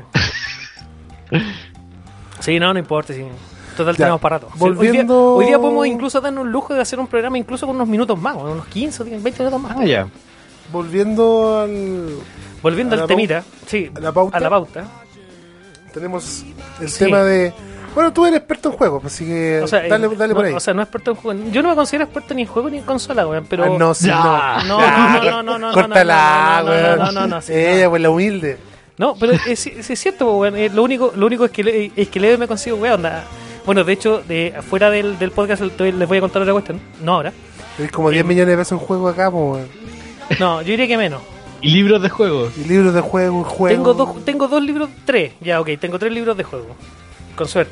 Sí, no, no importa, sí. Total, Ya, tenemos para rato. Sí, volviendo- hoy, día, hoy día podemos incluso darnos un lujo de hacer un programa incluso con unos minutos más, unos quince, veinte minutos más. Ah, ya. Volviendo al. Volviendo a la al temita, sí, a la pauta. a la pauta. Tenemos el Sí. tema de. Bueno, tú eres experto en juegos, así que O sea, dale, eh, dale no, por ahí. O sea, no experto en juego. Yo no me considero experto ni en juego ni en consola, weón, pero... Ah, no, sí, Ya. no. No, no, no, no, no, Córtala, no, no, no, weón. no, no, no, no, sí, Ella, no. pues la humilde. No, pero es, es, es cierto, weón. eh, Lo único, lo único es que le, es que leve me consigo, weón. Onda. Bueno, de hecho, de afuera del, del podcast les voy a contar otra cuestión. No ahora. Es como diez millones de pesos en juego acá, pues, weón. No, yo diría que menos. Y libros de juegos. Y libros de juego, juego. Tengo dos, tengo dos libros, tres. Ya, ok, tengo tres libros de juego. Con suerte.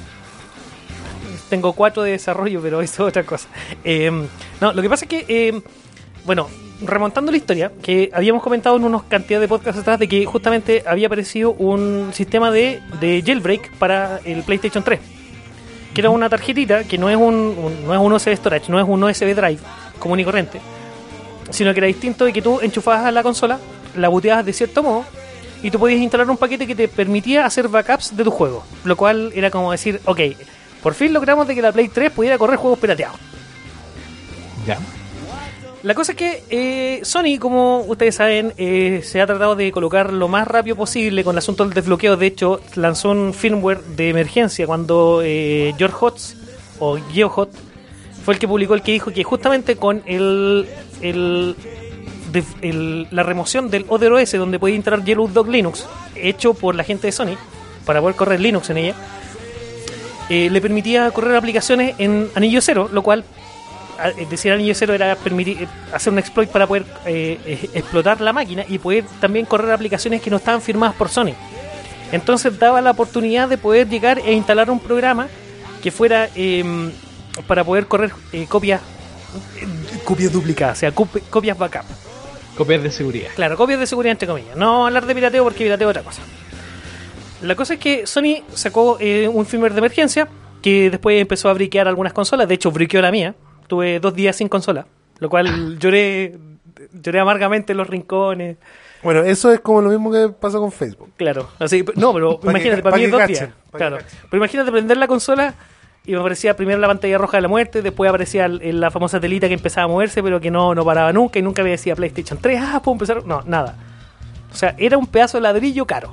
Tengo cuatro de desarrollo, pero eso es otra cosa. Eh, no, lo que pasa es que, eh, bueno, remontando la historia, que habíamos comentado en unos cantidad de podcasts atrás de que justamente había aparecido un sistema de, de jailbreak para el PlayStation tres. Que era una tarjetita que no es un, un- no es un U S B storage, no es un U S B drive común y corriente, sino que era distinto de que tú enchufabas a la consola, la booteabas de cierto modo y tú podías instalar un paquete que te permitía hacer backups de tu juego, lo cual era como decir, ok, por fin logramos de que la Play tres pudiera correr juegos pirateados. Ya. La cosa es que eh, Sony, como ustedes saben, eh, se ha tratado de colocar lo más rápido posible con el asunto del desbloqueo. De hecho, lanzó un firmware de emergencia cuando eh, George Hotz, o GeoHot, fue el que publicó el que dijo que justamente con el, el, de- el- la remoción del Other O S, donde podía instalar Yellow Dog Linux, hecho por la gente de Sony, para poder correr Linux en ella, eh, le permitía correr aplicaciones en anillo cero, lo cual, a- es decir, anillo cero era permitir eh, hacer un exploit para poder eh, eh, explotar la máquina y poder también correr aplicaciones que no estaban firmadas por Sony. Entonces daba la oportunidad de poder llegar e instalar un programa que fuera eh, para poder correr eh, copias eh, copias duplicadas, o sea, copi- copias backup. Copias de seguridad. Claro, copias de seguridad entre comillas. No hablar de pirateo porque pirateo es otra cosa. La cosa es que Sony sacó eh, un firmware de emergencia que después empezó a briquear algunas consolas. De hecho, briqueó la mía. Tuve dos días sin consola, lo cual lloré lloré amargamente en los rincones. Bueno, eso es como lo mismo que pasa con Facebook. Claro, así, no, pero Pa' que- imagínate, pa' para mí que es dos cachen, días. pa' que Claro. cachen. Pero imagínate prender la consola y me aparecía primero la pantalla roja de la muerte, después aparecía el- el- la famosa telita que empezaba a moverse, pero que no, no paraba nunca y nunca me decía PlayStation tres. Ah, puedo empezar. No, nada. O sea, era un pedazo de ladrillo caro.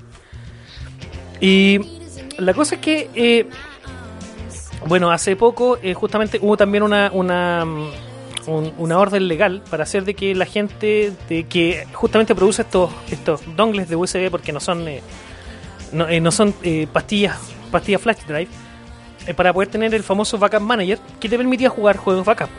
Y la cosa es que, eh, bueno, hace poco eh, justamente hubo también una, una, mm, un- una orden legal para hacer de que la gente de que justamente produce estos estos dongles de U S B, porque no son eh, no, eh, no son eh, pastillas pastillas flash drive, eh, para poder tener el famoso backup manager que te permitía jugar juegos backup.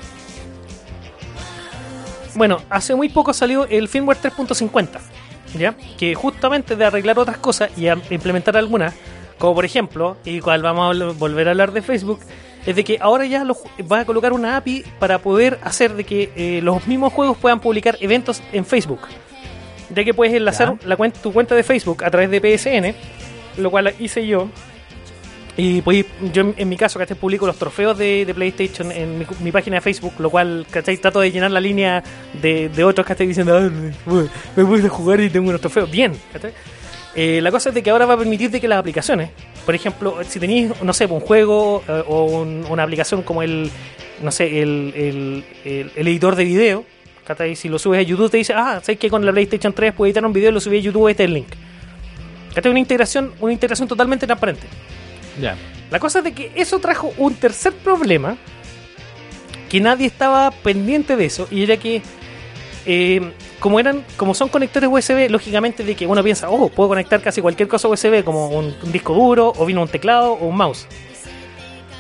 Bueno, hace muy poco salió el firmware tres punto cincuenta, ¿ya? Que justamente de arreglar otras cosas y a implementar algunas, como por ejemplo, y cual vamos a habl- volver a hablar de Facebook, es de que ahora ya lo ju- va a colocar una A P I para poder hacer de que eh, los mismos juegos puedan publicar eventos en Facebook. Ya que puedes enlazar la cuenta, tu cuenta de Facebook a través de P S N, lo cual hice yo. Y pues yo en, en mi caso, ¿cachai? Publico los trofeos de, de PlayStation en mi, mi página de Facebook, lo cual, ¿cachai? Trato de llenar la línea de, de otros, ¿cachai? Diciendo, ah, me, me voy a jugar y tengo unos trofeos. Bien, ¿cachai? Eh, la cosa es de que ahora va a permitir de que las aplicaciones, por ejemplo, si tenéis, no sé, un juego eh, o un- una aplicación como el, no sé, el, el, el- el editor de video, ¿cachai? Si lo subes a YouTube te dice, ah, ¿sabes que con la PlayStation tres puedes editar un video y lo subí a YouTube, este es el link. ¿Cachai? Una integración, una integración totalmente transparente. Ya. La cosa es de que eso trajo un tercer problema que nadie estaba pendiente de eso, y era que eh, como eran como son conectores U S B, lógicamente de que uno piensa, oh, puedo conectar casi cualquier cosa U S B como un, un disco duro, o vino un teclado o un mouse.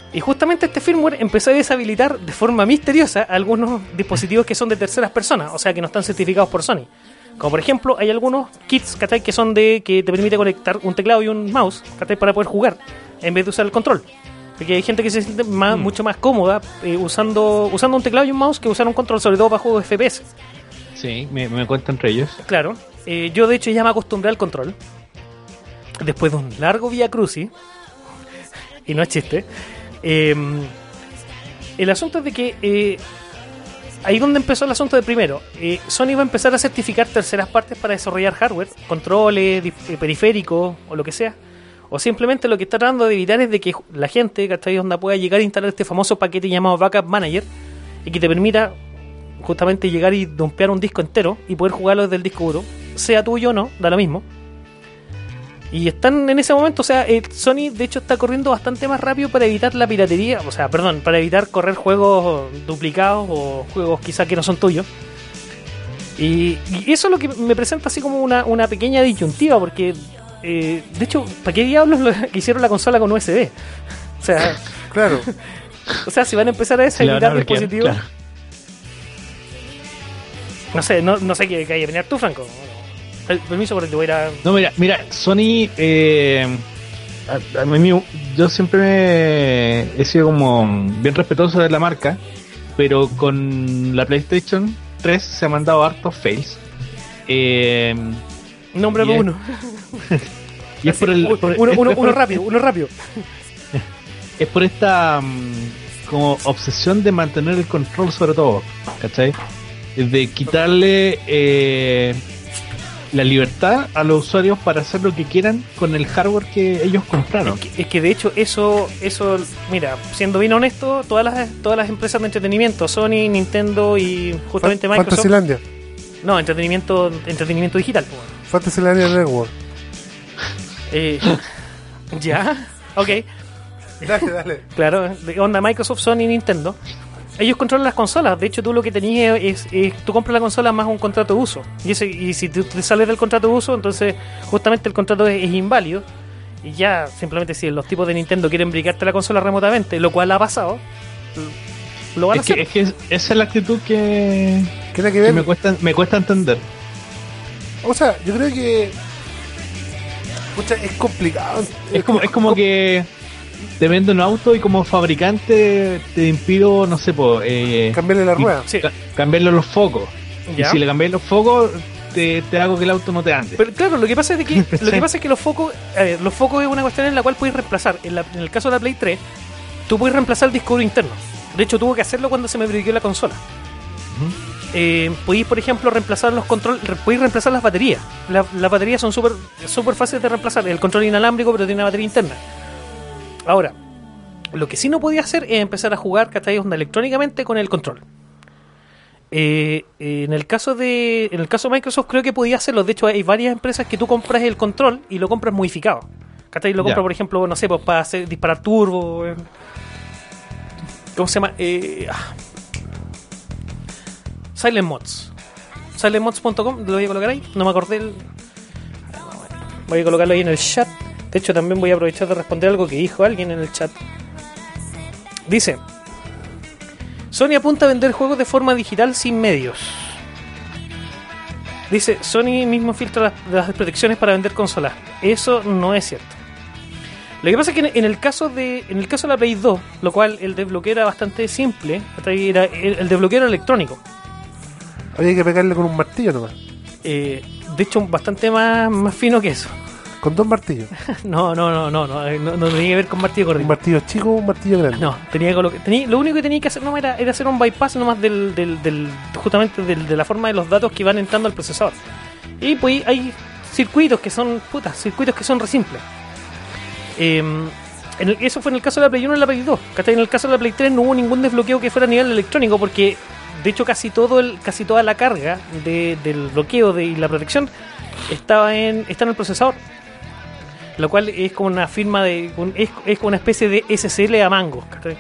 Y justamente este firmware empezó a deshabilitar de forma misteriosa algunos dispositivos que son de terceras personas, o sea, que no están certificados por Sony. Como por ejemplo, hay algunos kits, ¿cachai? Que son de que te permite conectar un teclado y un mouse, ¿cachai? Para poder jugar, en vez de usar el control. Porque hay gente que se siente más, mm. mucho más cómoda eh, usando usando un teclado y un mouse que usar un control, sobre todo para juegos F P S. Sí, me, me cuento entre ellos. Claro. Eh, yo de hecho ya me acostumbré al control. Después de un largo vía crucis, y no es chiste, eh, el asunto es de que eh, ahí donde empezó el asunto de primero, eh, Sony va a empezar a certificar terceras partes para desarrollar hardware, controles, dif- periféricos o lo que sea. O simplemente lo que está tratando de evitar es de que la gente, ¿cachai? Onda pueda llegar a instalar este famoso paquete llamado Backup Manager y que te permita justamente llegar y dumpear un disco entero y poder jugarlo desde el disco duro, sea tuyo o no, da lo mismo. Y están en ese momento, o sea, eh, Sony de hecho está corriendo bastante más rápido para evitar la piratería, o sea, perdón, para evitar correr juegos duplicados o juegos quizá que no son tuyos. Y, y eso es lo que me presenta así como una, una pequeña disyuntiva, porque eh, de hecho, ¿para qué diablos lo, hicieron la consola con U S B? O sea, claro. O sea, si van a empezar a deshabilitar dispositivos. Claro. No sé, no, no sé qué hay que venir tú, Franco. El permiso porque te voy a ir a... No, mira, mira, Sony, eh, a, a mí, yo siempre me he sido como bien respetuoso de la marca, pero con la PlayStation tres se han mandado hartos fails. Eh, Nómbrame uno. Y es por el... Por, uno, es, uno, es por uno rápido, uno rápido. Es por esta um, como obsesión de mantener el control sobre todo, ¿cachai? De quitarle eh, la libertad a los usuarios para hacer lo que quieran con el hardware que ellos compraron. Es que, es que de hecho eso, eso, mira, siendo bien honesto, todas las todas las empresas de entretenimiento, Sony, Nintendo y justamente F- Microsoft. Fantasylandia. No, entretenimiento, entretenimiento digital. Fantasylandia Network. Eh, ¿Ya? Ok. Dale, dale. Claro, de onda Microsoft, Sony, Nintendo. Ellos controlan las consolas. De hecho, tú lo que tenías es, es, es tú compras la consola más un contrato de uso. Y ese, y si tú te sales del contrato de uso, entonces justamente el contrato es, es inválido. Y ya, simplemente si los tipos de Nintendo quieren bricarte la consola remotamente, lo cual ha pasado, lo van es a hacer. Que, es que esa es la actitud que, que, que, que me cuesta me cuesta entender. O sea, yo creo que pucha, es complicado. Es como, es como que te vendo un auto y como fabricante te impido, no sé, po, eh, cambiarle la rueda. Sí. Ca- cambiarle los focos. ¿Ya? Y si le cambié los focos, te, te hago que el auto no te ande. Pero claro, lo que pasa es de que lo que pasa es que los focos, a ver, los focos es una cuestión en la cual puedes reemplazar. En, la, en el caso de la Play tres, tú puedes reemplazar el disco duro interno. De hecho, tuve que hacerlo cuando se me briqueó la consola. Uh-huh. Eh, podéis, por ejemplo, reemplazar los controles, podéis reemplazar las baterías. La, las baterías son súper súper fáciles de reemplazar. El control inalámbrico, pero tiene una batería interna. Ahora, lo que sí no podía hacer es empezar a jugar, ¿cachai? Onda electrónicamente con el control. Eh, eh, en el caso de en el caso de Microsoft creo que podía hacerlo. De hecho, hay varias empresas que tú compras el control y lo compras modificado. ¿Cachai? Lo compras, yeah. por ejemplo, no sé, pues para hacer, disparar turbo. Eh. ¿Cómo se llama? Eh, ah. Silent Mods. silent mods punto com, lo voy a colocar ahí. No me acordé. El... Voy a colocarlo ahí en el chat. De hecho, también voy a aprovechar de responder algo que dijo alguien en el chat. Dice: Sony apunta a vender juegos de forma digital sin medios. Dice: Sony mismo filtra las, las protecciones para vender consolas. Eso no es cierto. Lo que pasa es que en el caso de en el caso de la Play dos, lo cual el desbloqueo era bastante simple, era el, el desbloqueo era electrónico. Había que pegarle con un martillo nomás. Eh, de hecho, bastante más, más fino que eso. ¿Con dos martillos? no, no, no, no, no, no, no tenía que ver con martillo corriente. ¿Un martillo chico o un martillo grande? No, tenía que colocar, tenía, lo único que tenía que hacer no era, era hacer un bypass nomás del, del, del justamente del, de la forma de los datos que van entrando al procesador. Y pues hay circuitos que son, putas, circuitos que son re simples. Eh, en el, eso fue en el caso de la Play uno y la Play dos. ¿Cachai? En el caso de la Play tres no hubo ningún desbloqueo que fuera a nivel electrónico porque de hecho casi todo el casi toda la carga de, del bloqueo de, y la protección estaba en está en el procesador, lo cual es como una firma de un, es, es como una especie de S S L a mangos. ¿Cachai?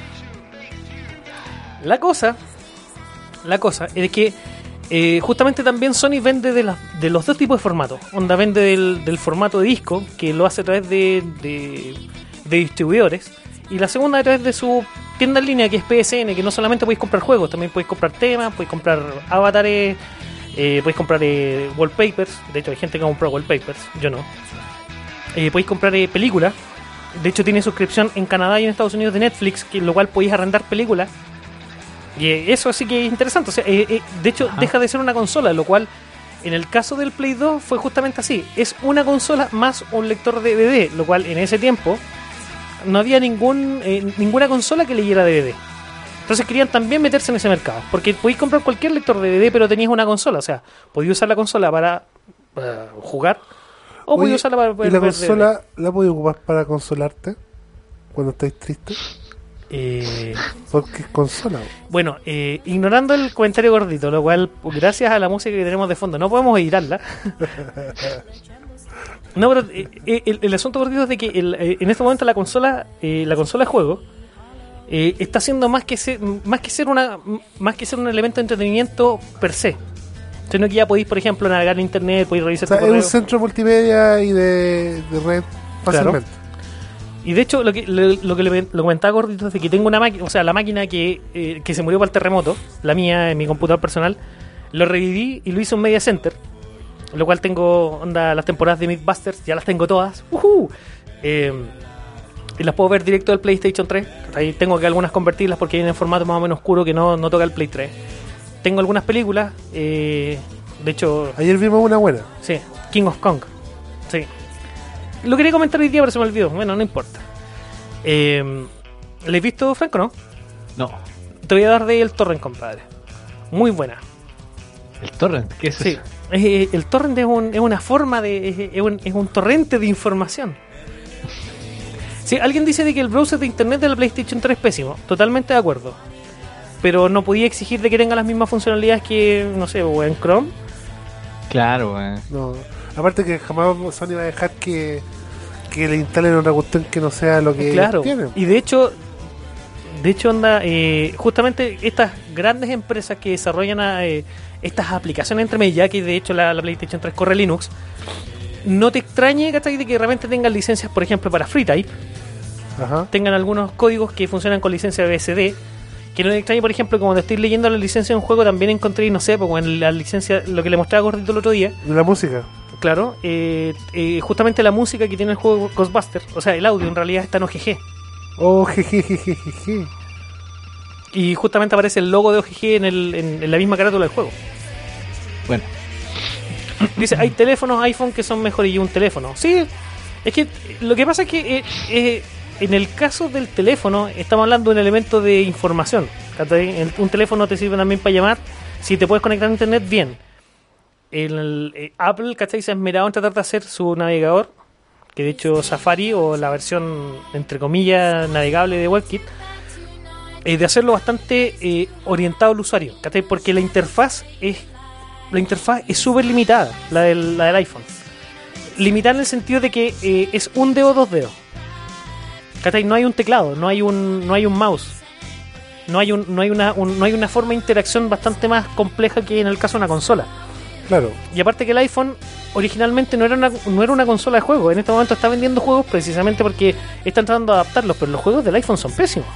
La cosa la cosa es que eh, justamente también Sony vende de, la, de los dos tipos de formatos. Onda vende del, del formato de disco, que lo hace a través de, de, de distribuidores, Y la segunda a través de su tienda en línea, que es P S N, que no solamente podéis comprar juegos, también podéis comprar temas, podéis comprar avatares, eh, podéis comprar eh, wallpapers. De hecho hay gente que compra wallpapers, yo no. Eh, podéis comprar eh, películas. De hecho tiene suscripción en Canadá y en Estados Unidos de Netflix, que lo cual podéis arrendar películas. Y eh, eso sí que es interesante. O sea, eh, eh, de hecho Ajá. deja de ser una consola, lo cual en el caso del Play dos fue justamente así. Es una consola más un lector de D V D, lo cual en ese tiempo no había ningún eh, ninguna consola que leyera D V D. Entonces querían también meterse en ese mercado, porque podéis comprar cualquier lector de D V D, pero tenías una consola. O sea, podías usar la consola para, para jugar, o podías usarla para poder ¿y la ver consola D V D? la podías ocupar para consolarte cuando estáis tristes? Eh, Porque es consola. Bueno, eh, ignorando el comentario gordito, lo cual, gracias a la música que tenemos de fondo, no podemos editarla. No, pero eh, eh, el, el asunto gordito es de que el, eh, en este momento la consola, eh, la consola de juego, eh, está haciendo más que ser, más que ser una, más que ser un elemento de entretenimiento per se. Sino que ya podéis, por ejemplo, navegar en internet, podéis revisar. O sea, tu es correo. un centro multimedia y de, de red fácilmente. Claro. Y de hecho, lo que, lo, lo que le lo comentaba Gordito es de que tengo una máquina, o sea, la máquina que, eh, que se murió para el terremoto, la mía en mi computador personal, lo reviví y lo hice un media center, lo cual tengo, onda, las temporadas de Mythbusters, ya las tengo todas, uh-huh. eh, y las puedo ver directo del PlayStation tres. Ahí tengo que algunas convertirlas porque vienen en formato más o menos oscuro que no, no toca el Play tres. Tengo algunas películas, eh, de hecho... Ayer vimos una buena. Sí, King of Kong, sí. Lo quería comentar hoy día, pero se me olvidó. Bueno, no importa. Eh, ¿Le has visto, Franco, no? No. Te voy a dar de El Torrent, compadre. Muy buena. ¿El Torrent? ¿Qué es Sí. eso? Eh, el Torrent es, un, es una forma de... Es, es, un, es un torrente de información. Sí, alguien dice de que el browser de internet de la PlayStation tres es pésimo. Totalmente de acuerdo. Pero no podía exigir de que tenga las mismas funcionalidades que, no sé, o en Chrome. Claro, güey. No. Aparte que jamás Sony va a dejar que, que le instalen otra cuestión que no sea lo que Claro. tienen. Y de hecho, de hecho anda, eh, justamente estas grandes empresas que desarrollan eh, estas aplicaciones entre medias, que de hecho la, la PlayStation tres corre Linux, no te extrañe, ¿cachai? De que de repente tengan licencias, por ejemplo, para FreeType. Ajá. Tengan algunos códigos que funcionan con licencia B S D. Que no te extrañe, por ejemplo, como cuando estoy leyendo la licencia de un juego, también encontré, no sé, pues en la licencia, lo que le mostraba Gordito el otro día. La música. Claro, eh, eh, justamente la música que tiene el juego Ghostbusters, o sea, el audio en realidad está en O G G. Oh, jejejejeje. Y justamente aparece el logo de O G G en, el, en, en la misma carátula del juego. Bueno. Dice, hay teléfonos iPhone que son mejores y un teléfono. Sí, es que lo que pasa es que eh, eh, en el caso del teléfono estamos hablando de un elemento de información. El, un teléfono te sirve también para llamar. Si te puedes conectar a internet, bien. El, el, eh, Apple, ¿cachai? Se ha esmerado en tratar de hacer su navegador, que de hecho Safari, o la versión entre comillas navegable de WebKit, eh, de hacerlo bastante eh, orientado al usuario, ¿cachai? Porque la interfaz es la interfaz es súper limitada, la del, la del iPhone. Limitada en el sentido de que eh, es un dedo o dos dedos, ¿cachai? No hay un teclado, no hay un no hay un mouse, no hay un no hay una un, no hay una forma de interacción bastante más compleja que en el caso de una consola. Claro. Y aparte que el iPhone originalmente no era una no era una consola de juegos. En este momento está vendiendo juegos precisamente porque están tratando de adaptarlos, pero los juegos del iPhone son pésimos.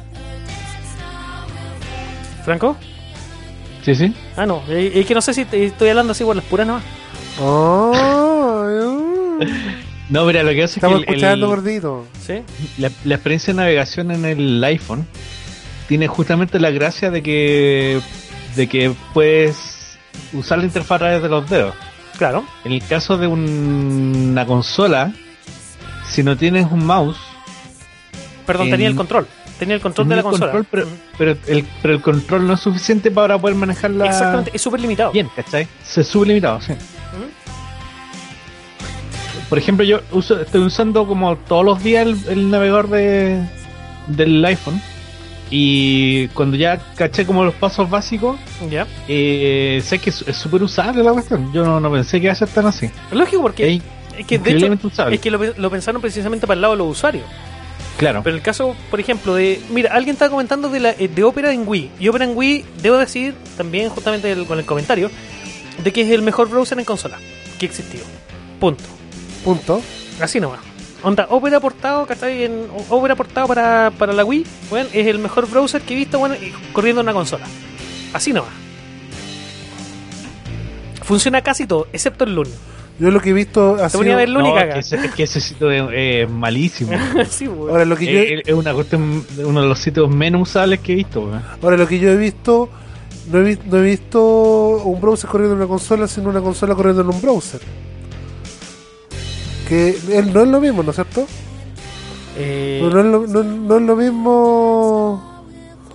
¿Franco? Sí, sí. Ah, no, es eh, que no sé si te, estoy hablando así por las puras nomás. Oh, no, mira, lo que hace estamos es que el, escuchando, el, gordito. ¿Sí? La, la experiencia de navegación en el iPhone tiene justamente la gracia de que de que puedes usar la interfaz a través de los dedos. Claro. En el caso de un, una consola, si no tienes un mouse... Perdón, en, tenía el control. Tenía el control de la consola. Control, pero, pero, el, pero el control no es suficiente para poder manejarla... Exactamente, es súper limitado. Bien, ¿cachai? Es súper limitado, sí. ¿Mm? Por ejemplo, yo uso, estoy usando como todos los días el, el navegador de del iPhone. Y cuando ya caché como los pasos básicos, ya eh, sé que es súper usable la cuestión. Yo no, no pensé que iba a ser tan así. Lógico, porque es, es que de hecho es que lo, lo pensaron precisamente para el lado de los usuarios. Claro. Pero en el caso, por ejemplo, de... Mira, alguien estaba comentando de, la, de Opera en Wii. Y Opera en Wii, debo decir, también justamente el, con el comentario, de que es el mejor browser en consola que ha existido. Punto. Punto. Así nomás. Onda, Opera portado, ¿cachai? En, Opera portado para, para la Wii, bueno, es el mejor browser que he visto, bueno, corriendo en una consola. Así nomás. Funciona casi todo, excepto el Loon. Yo lo que he visto ha Te ponía a ver Loon y No, caga. es que ese, es que ese sitio es eh, malísimo. Sí, weón. Ahora lo que yo es, es una cuestión, uno de los sitios menos usables que he visto. weón. ahora lo que yo he visto no he, vi- no he visto un browser corriendo en una consola, sino una consola corriendo en un browser. Que él no es lo mismo, ¿no es cierto? Eh, No, no es lo, no, no es lo mismo.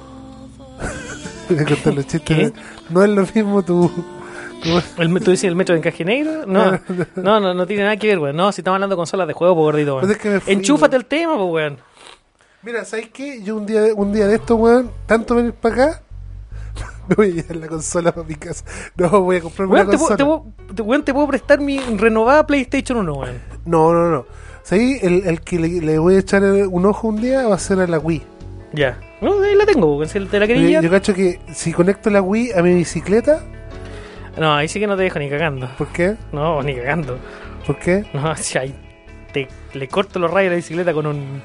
Voy a contar los chistes. ¿Qué? No es lo mismo tu. tu- el, ¿Tú dices el metro de encaje negro? No, no, no, no tiene nada que ver, weón. No, si estamos hablando de consolas de juego, pues gordito, weón. Pues es que me fui, Enchúfate weón. el tema, pues, weón. Mira, ¿sabes qué? Yo un día, un día de esto, weón, tanto venir para acá, me voy a llevar la consola para mi casa. No, voy a comprarme Weón, una te, puedo- consola. te, puedo- te- weón, te puedo prestar mi renovada PlayStation uno, weón. No, no, no. ¿Sabes? El, el que le, le voy a echar un ojo un día va a ser a la Wii. Ya. No, ahí la tengo, weón. Si te la quería Yo, llevar. yo cacho que si conecto la Wii a mi bicicleta, No, ahí sí que no te dejo ni cagando. ¿por qué? No, ni cagando. ¿Por qué? No, si ahí te, le corto los rayos a la bicicleta con un.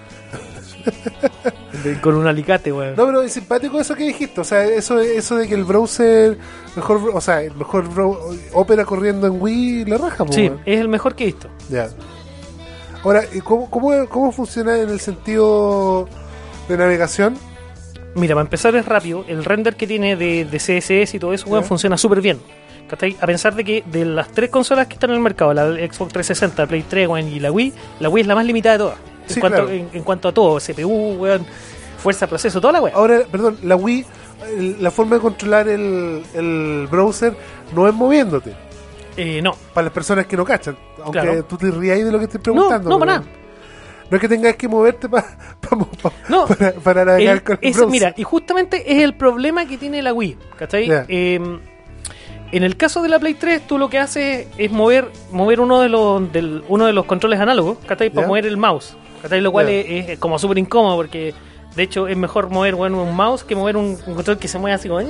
de- con un alicate, weón. No, pero es simpático eso que dijiste. O sea, eso, eso de que el browser, mejor, o sea, el mejor bro- Opera corriendo en Wii, le raja, po, Sí, weón. es el mejor que he visto. Ya. Ahora, ¿y ¿cómo, cómo, ¿cómo funciona en el sentido de navegación? Mira, para empezar es rápido. El render que tiene de, de C S S y todo eso, weón, Ya. funciona súper bien. ¿Cachai? A pensar de que de las tres consolas que están en el mercado, la Xbox trescientos sesenta, Play tres, weón, y la Wii, la Wii es la más limitada de todas. En, Sí, cuanto, claro. en, en cuanto a todo, C P U, weón, fuerza de proceso, toda la weón. Ahora, perdón, la Wii, el- la forma de controlar el, el browser no es moviéndote. Eh, no, Para las personas que no cachan. Aunque Claro. tú te rías de lo que estoy no, preguntando. no, para pero nada. No es que tengas que moverte pa, pa- pa- No, para, para navegar El- con el es- browser. mira, y justamente es el problema que tiene la Wii, ¿cachai? Ya. Eh, en el caso de la Play tres, tú lo que haces es mover mover uno de los del, uno de los controles análogos, ¿cachai? Para Ya. mover el mouse, ¿cachai? Lo cual Ya. es, es como súper incómodo porque de hecho es mejor mover bueno, un mouse que mover un, un control que se mueve así como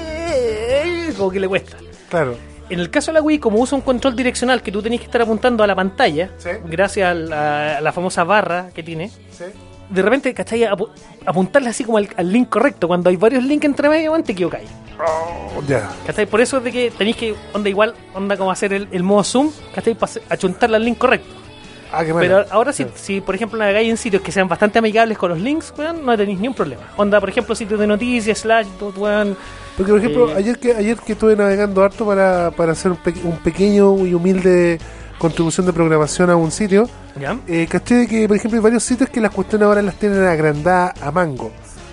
como que le cuesta. Claro. En el caso de la Wii, como usa un control direccional que tú tenés que estar apuntando a la pantalla, Sí. gracias a la, a la famosa barra que tiene, ¿Sí? de repente, ¿cachai? Apu- apuntarle así como al, al link correcto. Cuando hay varios links entre medio, weón, te equivocáis. Oh, ya. ¿Cachai? Por eso es de que tenéis que, onda igual, onda como hacer el, el modo zoom, ¿cachai? Para achuntarle al link correcto. Ah, qué mal. Pero ahora si, si, por ejemplo, navegáis en sitios que sean bastante amigables con los links, weón, no tenéis ni un problema. Onda, por ejemplo, sitios de noticias, slash, dot, weón. Porque, por ejemplo, eh, ayer que ayer que estuve navegando harto para, para hacer un, pe- un pequeño y humilde contribución de programación a un sitio, ¿Ya? eh, caché de que, por ejemplo, hay varios sitios que las cuestiones ahora las tienen agrandadas a mango.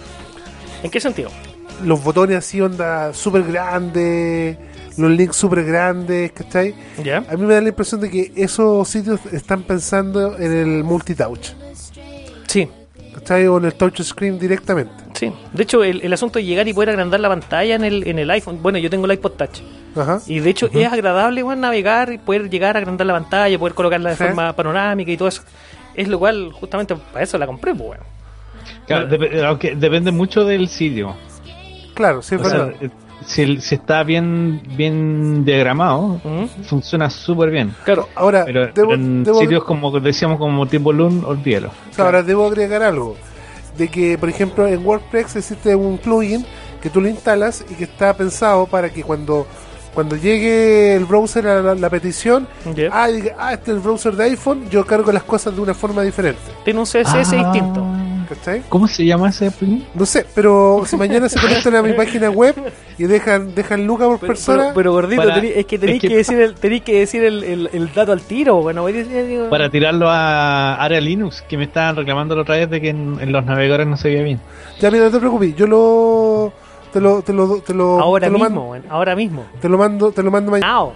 ¿En qué sentido? Los botones así, onda, súper grandes, los links súper grandes, ¿cachai? ¿Ya? A mí me da la impresión de que esos sitios están pensando en el multitouch, Sí, ¿cachai? O en el touch screen directamente. sí. De hecho, el, el asunto de llegar y poder agrandar la pantalla en el, en el iPhone. Bueno, yo tengo el iPod Touch. Ajá. Y de hecho es agradable, weón, navegar y poder llegar a agrandar la pantalla, poder colocarla de Sí. forma panorámica y todo eso. Es lo cual, justamente para eso la compré, pues, weón. Claro, dep- aunque depende mucho del sitio. Claro, sí, es O sea, verdad. eh, si, el- si está bien bien diagramado, Ujú. funciona súper bien. Claro, Ahora, Pero debo, en debo- sitios como decíamos como tipo Loon, olvídalo. o sea, ahora debo agregar algo. De que, por ejemplo, en WordPress existe un plugin que tú lo instalas y que está pensado para que cuando cuando llegue el browser a la, la petición, Ya. ah, diga, ah, este es el browser de iPhone, yo cargo las cosas de una forma diferente. tiene un C S S Ah. distinto. ¿Cachai? ¿Cómo se llama ese plugin? No sé, pero si mañana se conectan a mi página web y dejan dejan lucas por Pero, persona, pero, pero, gordito, Para- tení- es que tenéis es que- que, decir el, tenéis que decir el, el, el dato al tiro, bueno, voy a decir- Para tirarlo a área Linux, que me estaban reclamando la otra vez de que en, en los navegadores no se veía bien. ya mira, no te preocupes, yo lo te lo te lo te lo, ahora te lo mismo, mando, weón, ahora mismo. te lo mando, te lo mando mañana. Ao.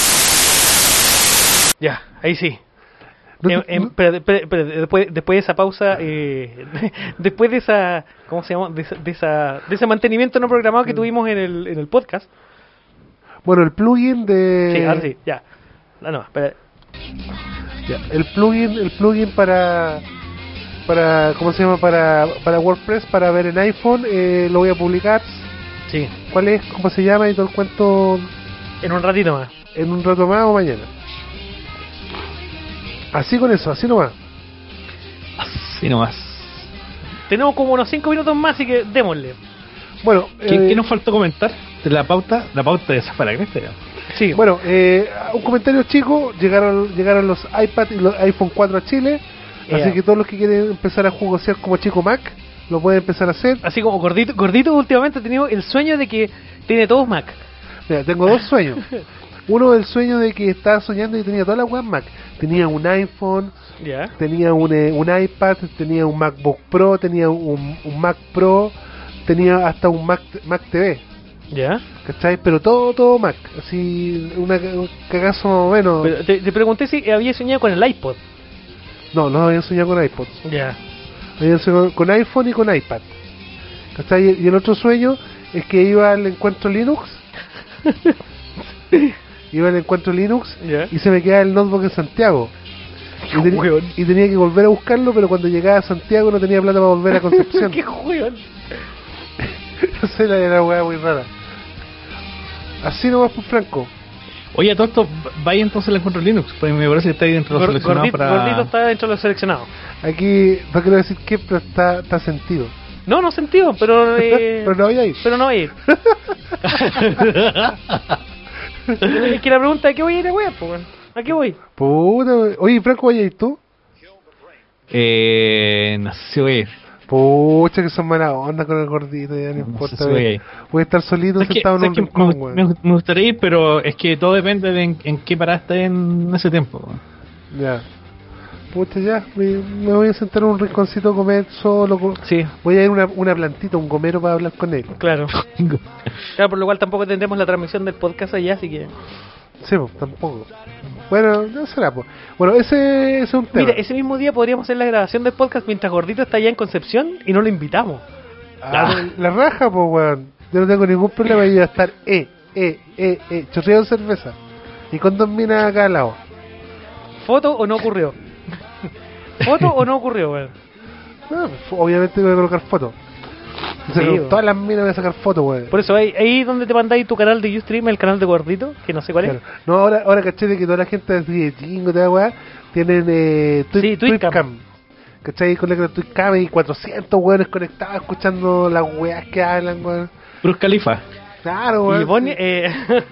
Ya, ahí sí. No te- Em, em, no- espérate, espérate, espérate, después, después de esa pausa, eh, después de esa, ¿cómo se llama? De, esa, de, esa, de ese mantenimiento no programado que tuvimos en el, en el podcast. Bueno, el plugin de Sí, ahora sí, ya. No, no, espera. Ya, el plugin, el plugin para para ¿cómo se llama? Para para WordPress para ver en iPhone, eh, lo voy a publicar. Sí, ¿Cuál es? ¿Cómo se llama? Y todo el cuento en un ratito más. en un rato más o mañana. Así con eso, así nomás. Así nomás. Tenemos como unos cinco minutos más, así que démosle. Bueno, ¿Qué, eh, ¿qué nos faltó comentar? De la pauta, la pauta de esa para cresta, digamos. Sí. Bueno, eh, un comentario chico, llegaron llegaron los iPad y los iPhone cuatro a Chile, Yeah. así que todos los que quieren empezar a jugosear como chico Mac, lo pueden empezar a hacer. Así como Gordito, Gordito últimamente ha tenido el sueño de que tiene todos Mac. Mira, tengo dos sueños. Uno, el sueño de que estaba soñando y tenía todas las weas Mac. Tenía un iPhone, Ya. tenía un, eh, un iPad, tenía un MacBook Pro, tenía un, un Mac Pro, tenía hasta un Mac, Mac T V. Ya. ¿Cachai? Pero todo, todo Mac. Así, una, un cagazo más o menos. Pero te, te pregunté si había soñado con el iPod. No, no había soñado con iPod. Ya. Había soñado con iPhone y con iPad. ¿Cachai? Y el otro sueño es que iba al encuentro Linux. Iba al encuentro Linux Ya. y se me quedaba el notebook en Santiago. Y, ten- Weón. y tenía que volver a buscarlo, pero cuando llegaba a Santiago no tenía plata para volver a Concepción. Qué juego. No sé, la era weá muy rara. Así nomás, pues, Franco. Oye, a todo esto, vaya entonces al encuentro Linux, pues me parece que está ahí dentro de los Gor- seleccionados Gordito, para... Gordito está dentro de los seleccionados. Aquí no quiero decir qué, pero está, está sentido. No, no sentido, pero. Eh, Pero no voy a ir. Pero no voy a ir. Es que la pregunta es: ¿a qué voy a ir a weá, po, weón? ¿A qué voy? Puta, oye, Franco, ¿vaya a ir tú? Eh, no sé si voy a ir. Pucha, que son mala onda con el gordito, ya no, No importa. sé si voy a voy, ir. voy a estar solito Es que, sentado en es un que rincón, me, weón. me- me gustaría ir, pero es que todo depende de en, en qué parada esté en ese tiempo. weón. Ya. Pucha, ya, me, me voy a sentar en un rinconcito a comer solo. co- Sí, Voy a ir a una, una plantita, un gomero para hablar con él. claro. Claro, por lo cual tampoco tendremos la transmisión del podcast allá, así que. Sí, pues, tampoco. Bueno, no será, pues. Bueno, ese, ese es un tema. Mira, ese mismo día podríamos hacer la grabación del podcast mientras Gordito está allá en Concepción y no lo invitamos. Ah, la raja, pues, weón. Yo no tengo ningún problema. Yo voy a estar, eh, eh, eh, eh, chorreado de cerveza. Y con dos minas acá al lado. ¿Foto o no ocurrió? ¿Foto o no ocurrió, weón? Ah, pues, obviamente voy a colocar fotos. O sea, Sí, con weón. todas las minas voy a sacar fotos, weón. Por eso, ahí, ahí donde te mandáis tu canal de Ustream, el canal de Gordito, que no sé cuál es. Claro. No, ahora, ahora caché de que toda la gente así de chingo, toda weá, tienen eh, tweet, Sí, Tweetcam. Tweetcam. ¿Cachai? Con la Tweetcam y cuatrocientos weones conectados escuchando las weas que hablan, weón. Cruz Califa. Claro, weón. Y Bonnie, eh,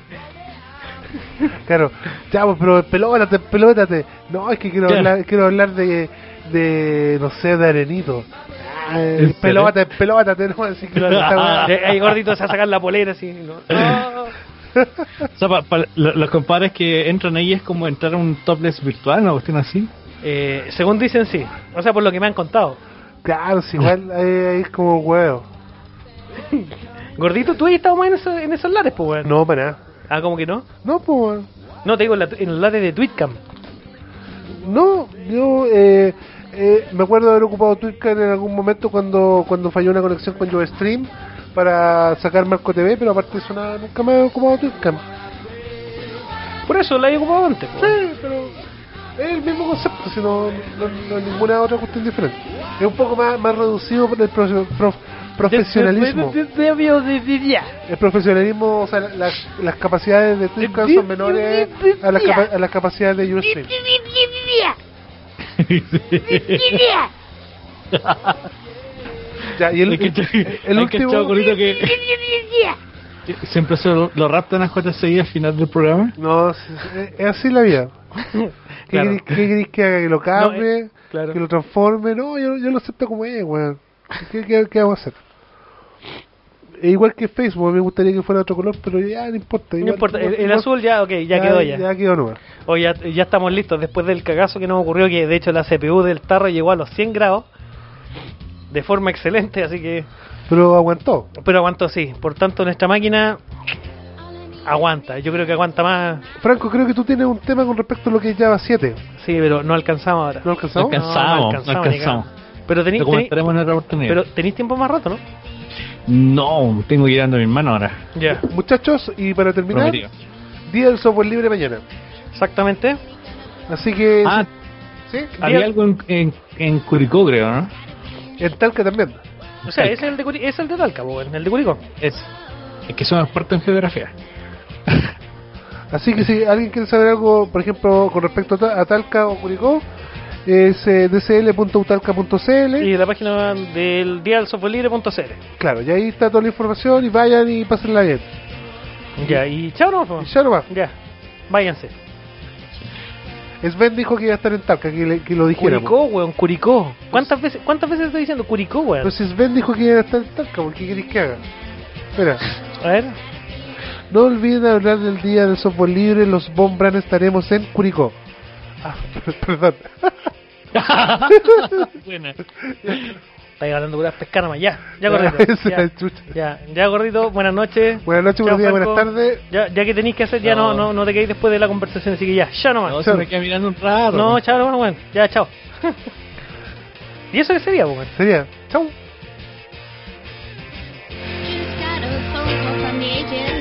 Claro, ya, pues, pero pelótate, pelótate. No, es que quiero Claro. hablar, quiero hablar de, de, no sé, de Arenito. Ah, ¿En serio? pelótate, pelótate, no, así que esta weá. eh, ahí Gordito se va a sacar la polera así. ¿no? No. O sea, pa- pa- lo- los compadres que entran ahí es como entrar a un topless virtual, una cuestión así. Eh, según dicen, sí. O sea, por lo que me han contado. Claro, si igual ahí, ahí es como huevo. Gordito, tú has estado más en, eso- en esos lares, pues, weón. No, para nada. Ah, ¿cómo que no? No, pues, weón. No, te digo en, la- en los lares de Tweetcam. No, yo eh, eh, me acuerdo de haber ocupado Twitch en algún momento cuando cuando falló una conexión con YoStream para sacar Marco T V, pero aparte de eso nada, nunca me he ocupado Twitch. Por eso la he ocupado antes, pues. Sí, pero es el mismo concepto, sino no, no es ninguna otra cuestión diferente. Es un poco más, más reducido por el profe- prof- profesionalismo. El profesionalismo, o sea, las, las capacidades de Twitch son menores a las, capa- a las capacidades de YoStream. Ya, y el, Hay que el, echar- el hay que último... echar, Gorito, que que siempre se lo, lo raptan a J C I al final del programa. No, es, es así la vida. ¿Qué Claro. querés- ¿Qué querés que haga? ¿Que lo cambie? eh, claro. ¿Que lo transforme? No, yo, yo lo acepto como es, weón. ¿Qué, qué, qué vamos a hacer? E igual que Facebook, me gustaría que fuera otro color, pero ya no importa. No igual- importa, el, el igual- azul ya, ok, ya, quedó ya. Ya quedó nomás. O ya, ya estamos listos después del cagazo que nos ocurrió, que de hecho la C P U del tarro llegó a los cien grados de forma excelente, así que... Pero aguantó. Pero aguantó, sí. Por tanto, nuestra máquina aguanta. Yo creo que aguanta más. Franco, creo que tú tienes un tema con respecto a lo que es Java siete. Sí, pero no alcanzamos ahora. ¿No alcanzamos? No alcanzamos, no alcanzamos, alcanzamos. ni cagando. Pero tenéis Lo comentaremos en otra oportunidad. pero tenéis tiempo más rato, ¿no? No, tengo que ir dando a mi hermano ahora. Ya. Muchachos, y para terminar, Prometido. día del software libre mañana. Exactamente. Así que... Ah, ¿sí? había Día- algo en, en, en Curicó, creo, ¿no? En Talca también. O sea, ese es el de, Curi- es el de Talca, po, el de Curicó. Es, es que somos expertos en geografía. Así que si alguien quiere saber algo, por ejemplo, con respecto a Ta- a Talca o Curicó, es eh, d c l punto utalca punto c l. Y la página del día del software libre punto c l. Claro, y ahí está toda la información y vayan y pásenla bien. Ya, y chao, no, Y ya nomás. ya, váyanse. Sven dijo que iba a estar en Talca, que, le, que lo dijera. Curicó, weón, Curicó. ¿Cuántas veces, cuántas veces estoy diciendo Curicó, weón? Pues si Sven dijo que iba a estar en Talca, ¿por qué querés que haga? Espera. A ver. No olviden hablar del día del software libre. Los Bombran estaremos en Curicó. Ah, perdón. Buena. Estáis hablando de puras pescar nomás. Ya, ya Ah, gordito. esa Ya, es chucha. ya, ya gordito. Buenas noches. Buenas noches, Chao, buenos días, Franco. buenas tardes. Ya, ya que tenéis que hacer, ya no, No. no, no te quedéis después de la conversación, así que ya, ya nomás. No, se me queda mirando un rato. No, chao, nomás, weón. Ya, chao. Y eso que sería, weón. Sería. Chau. Just got a phone call from the agent.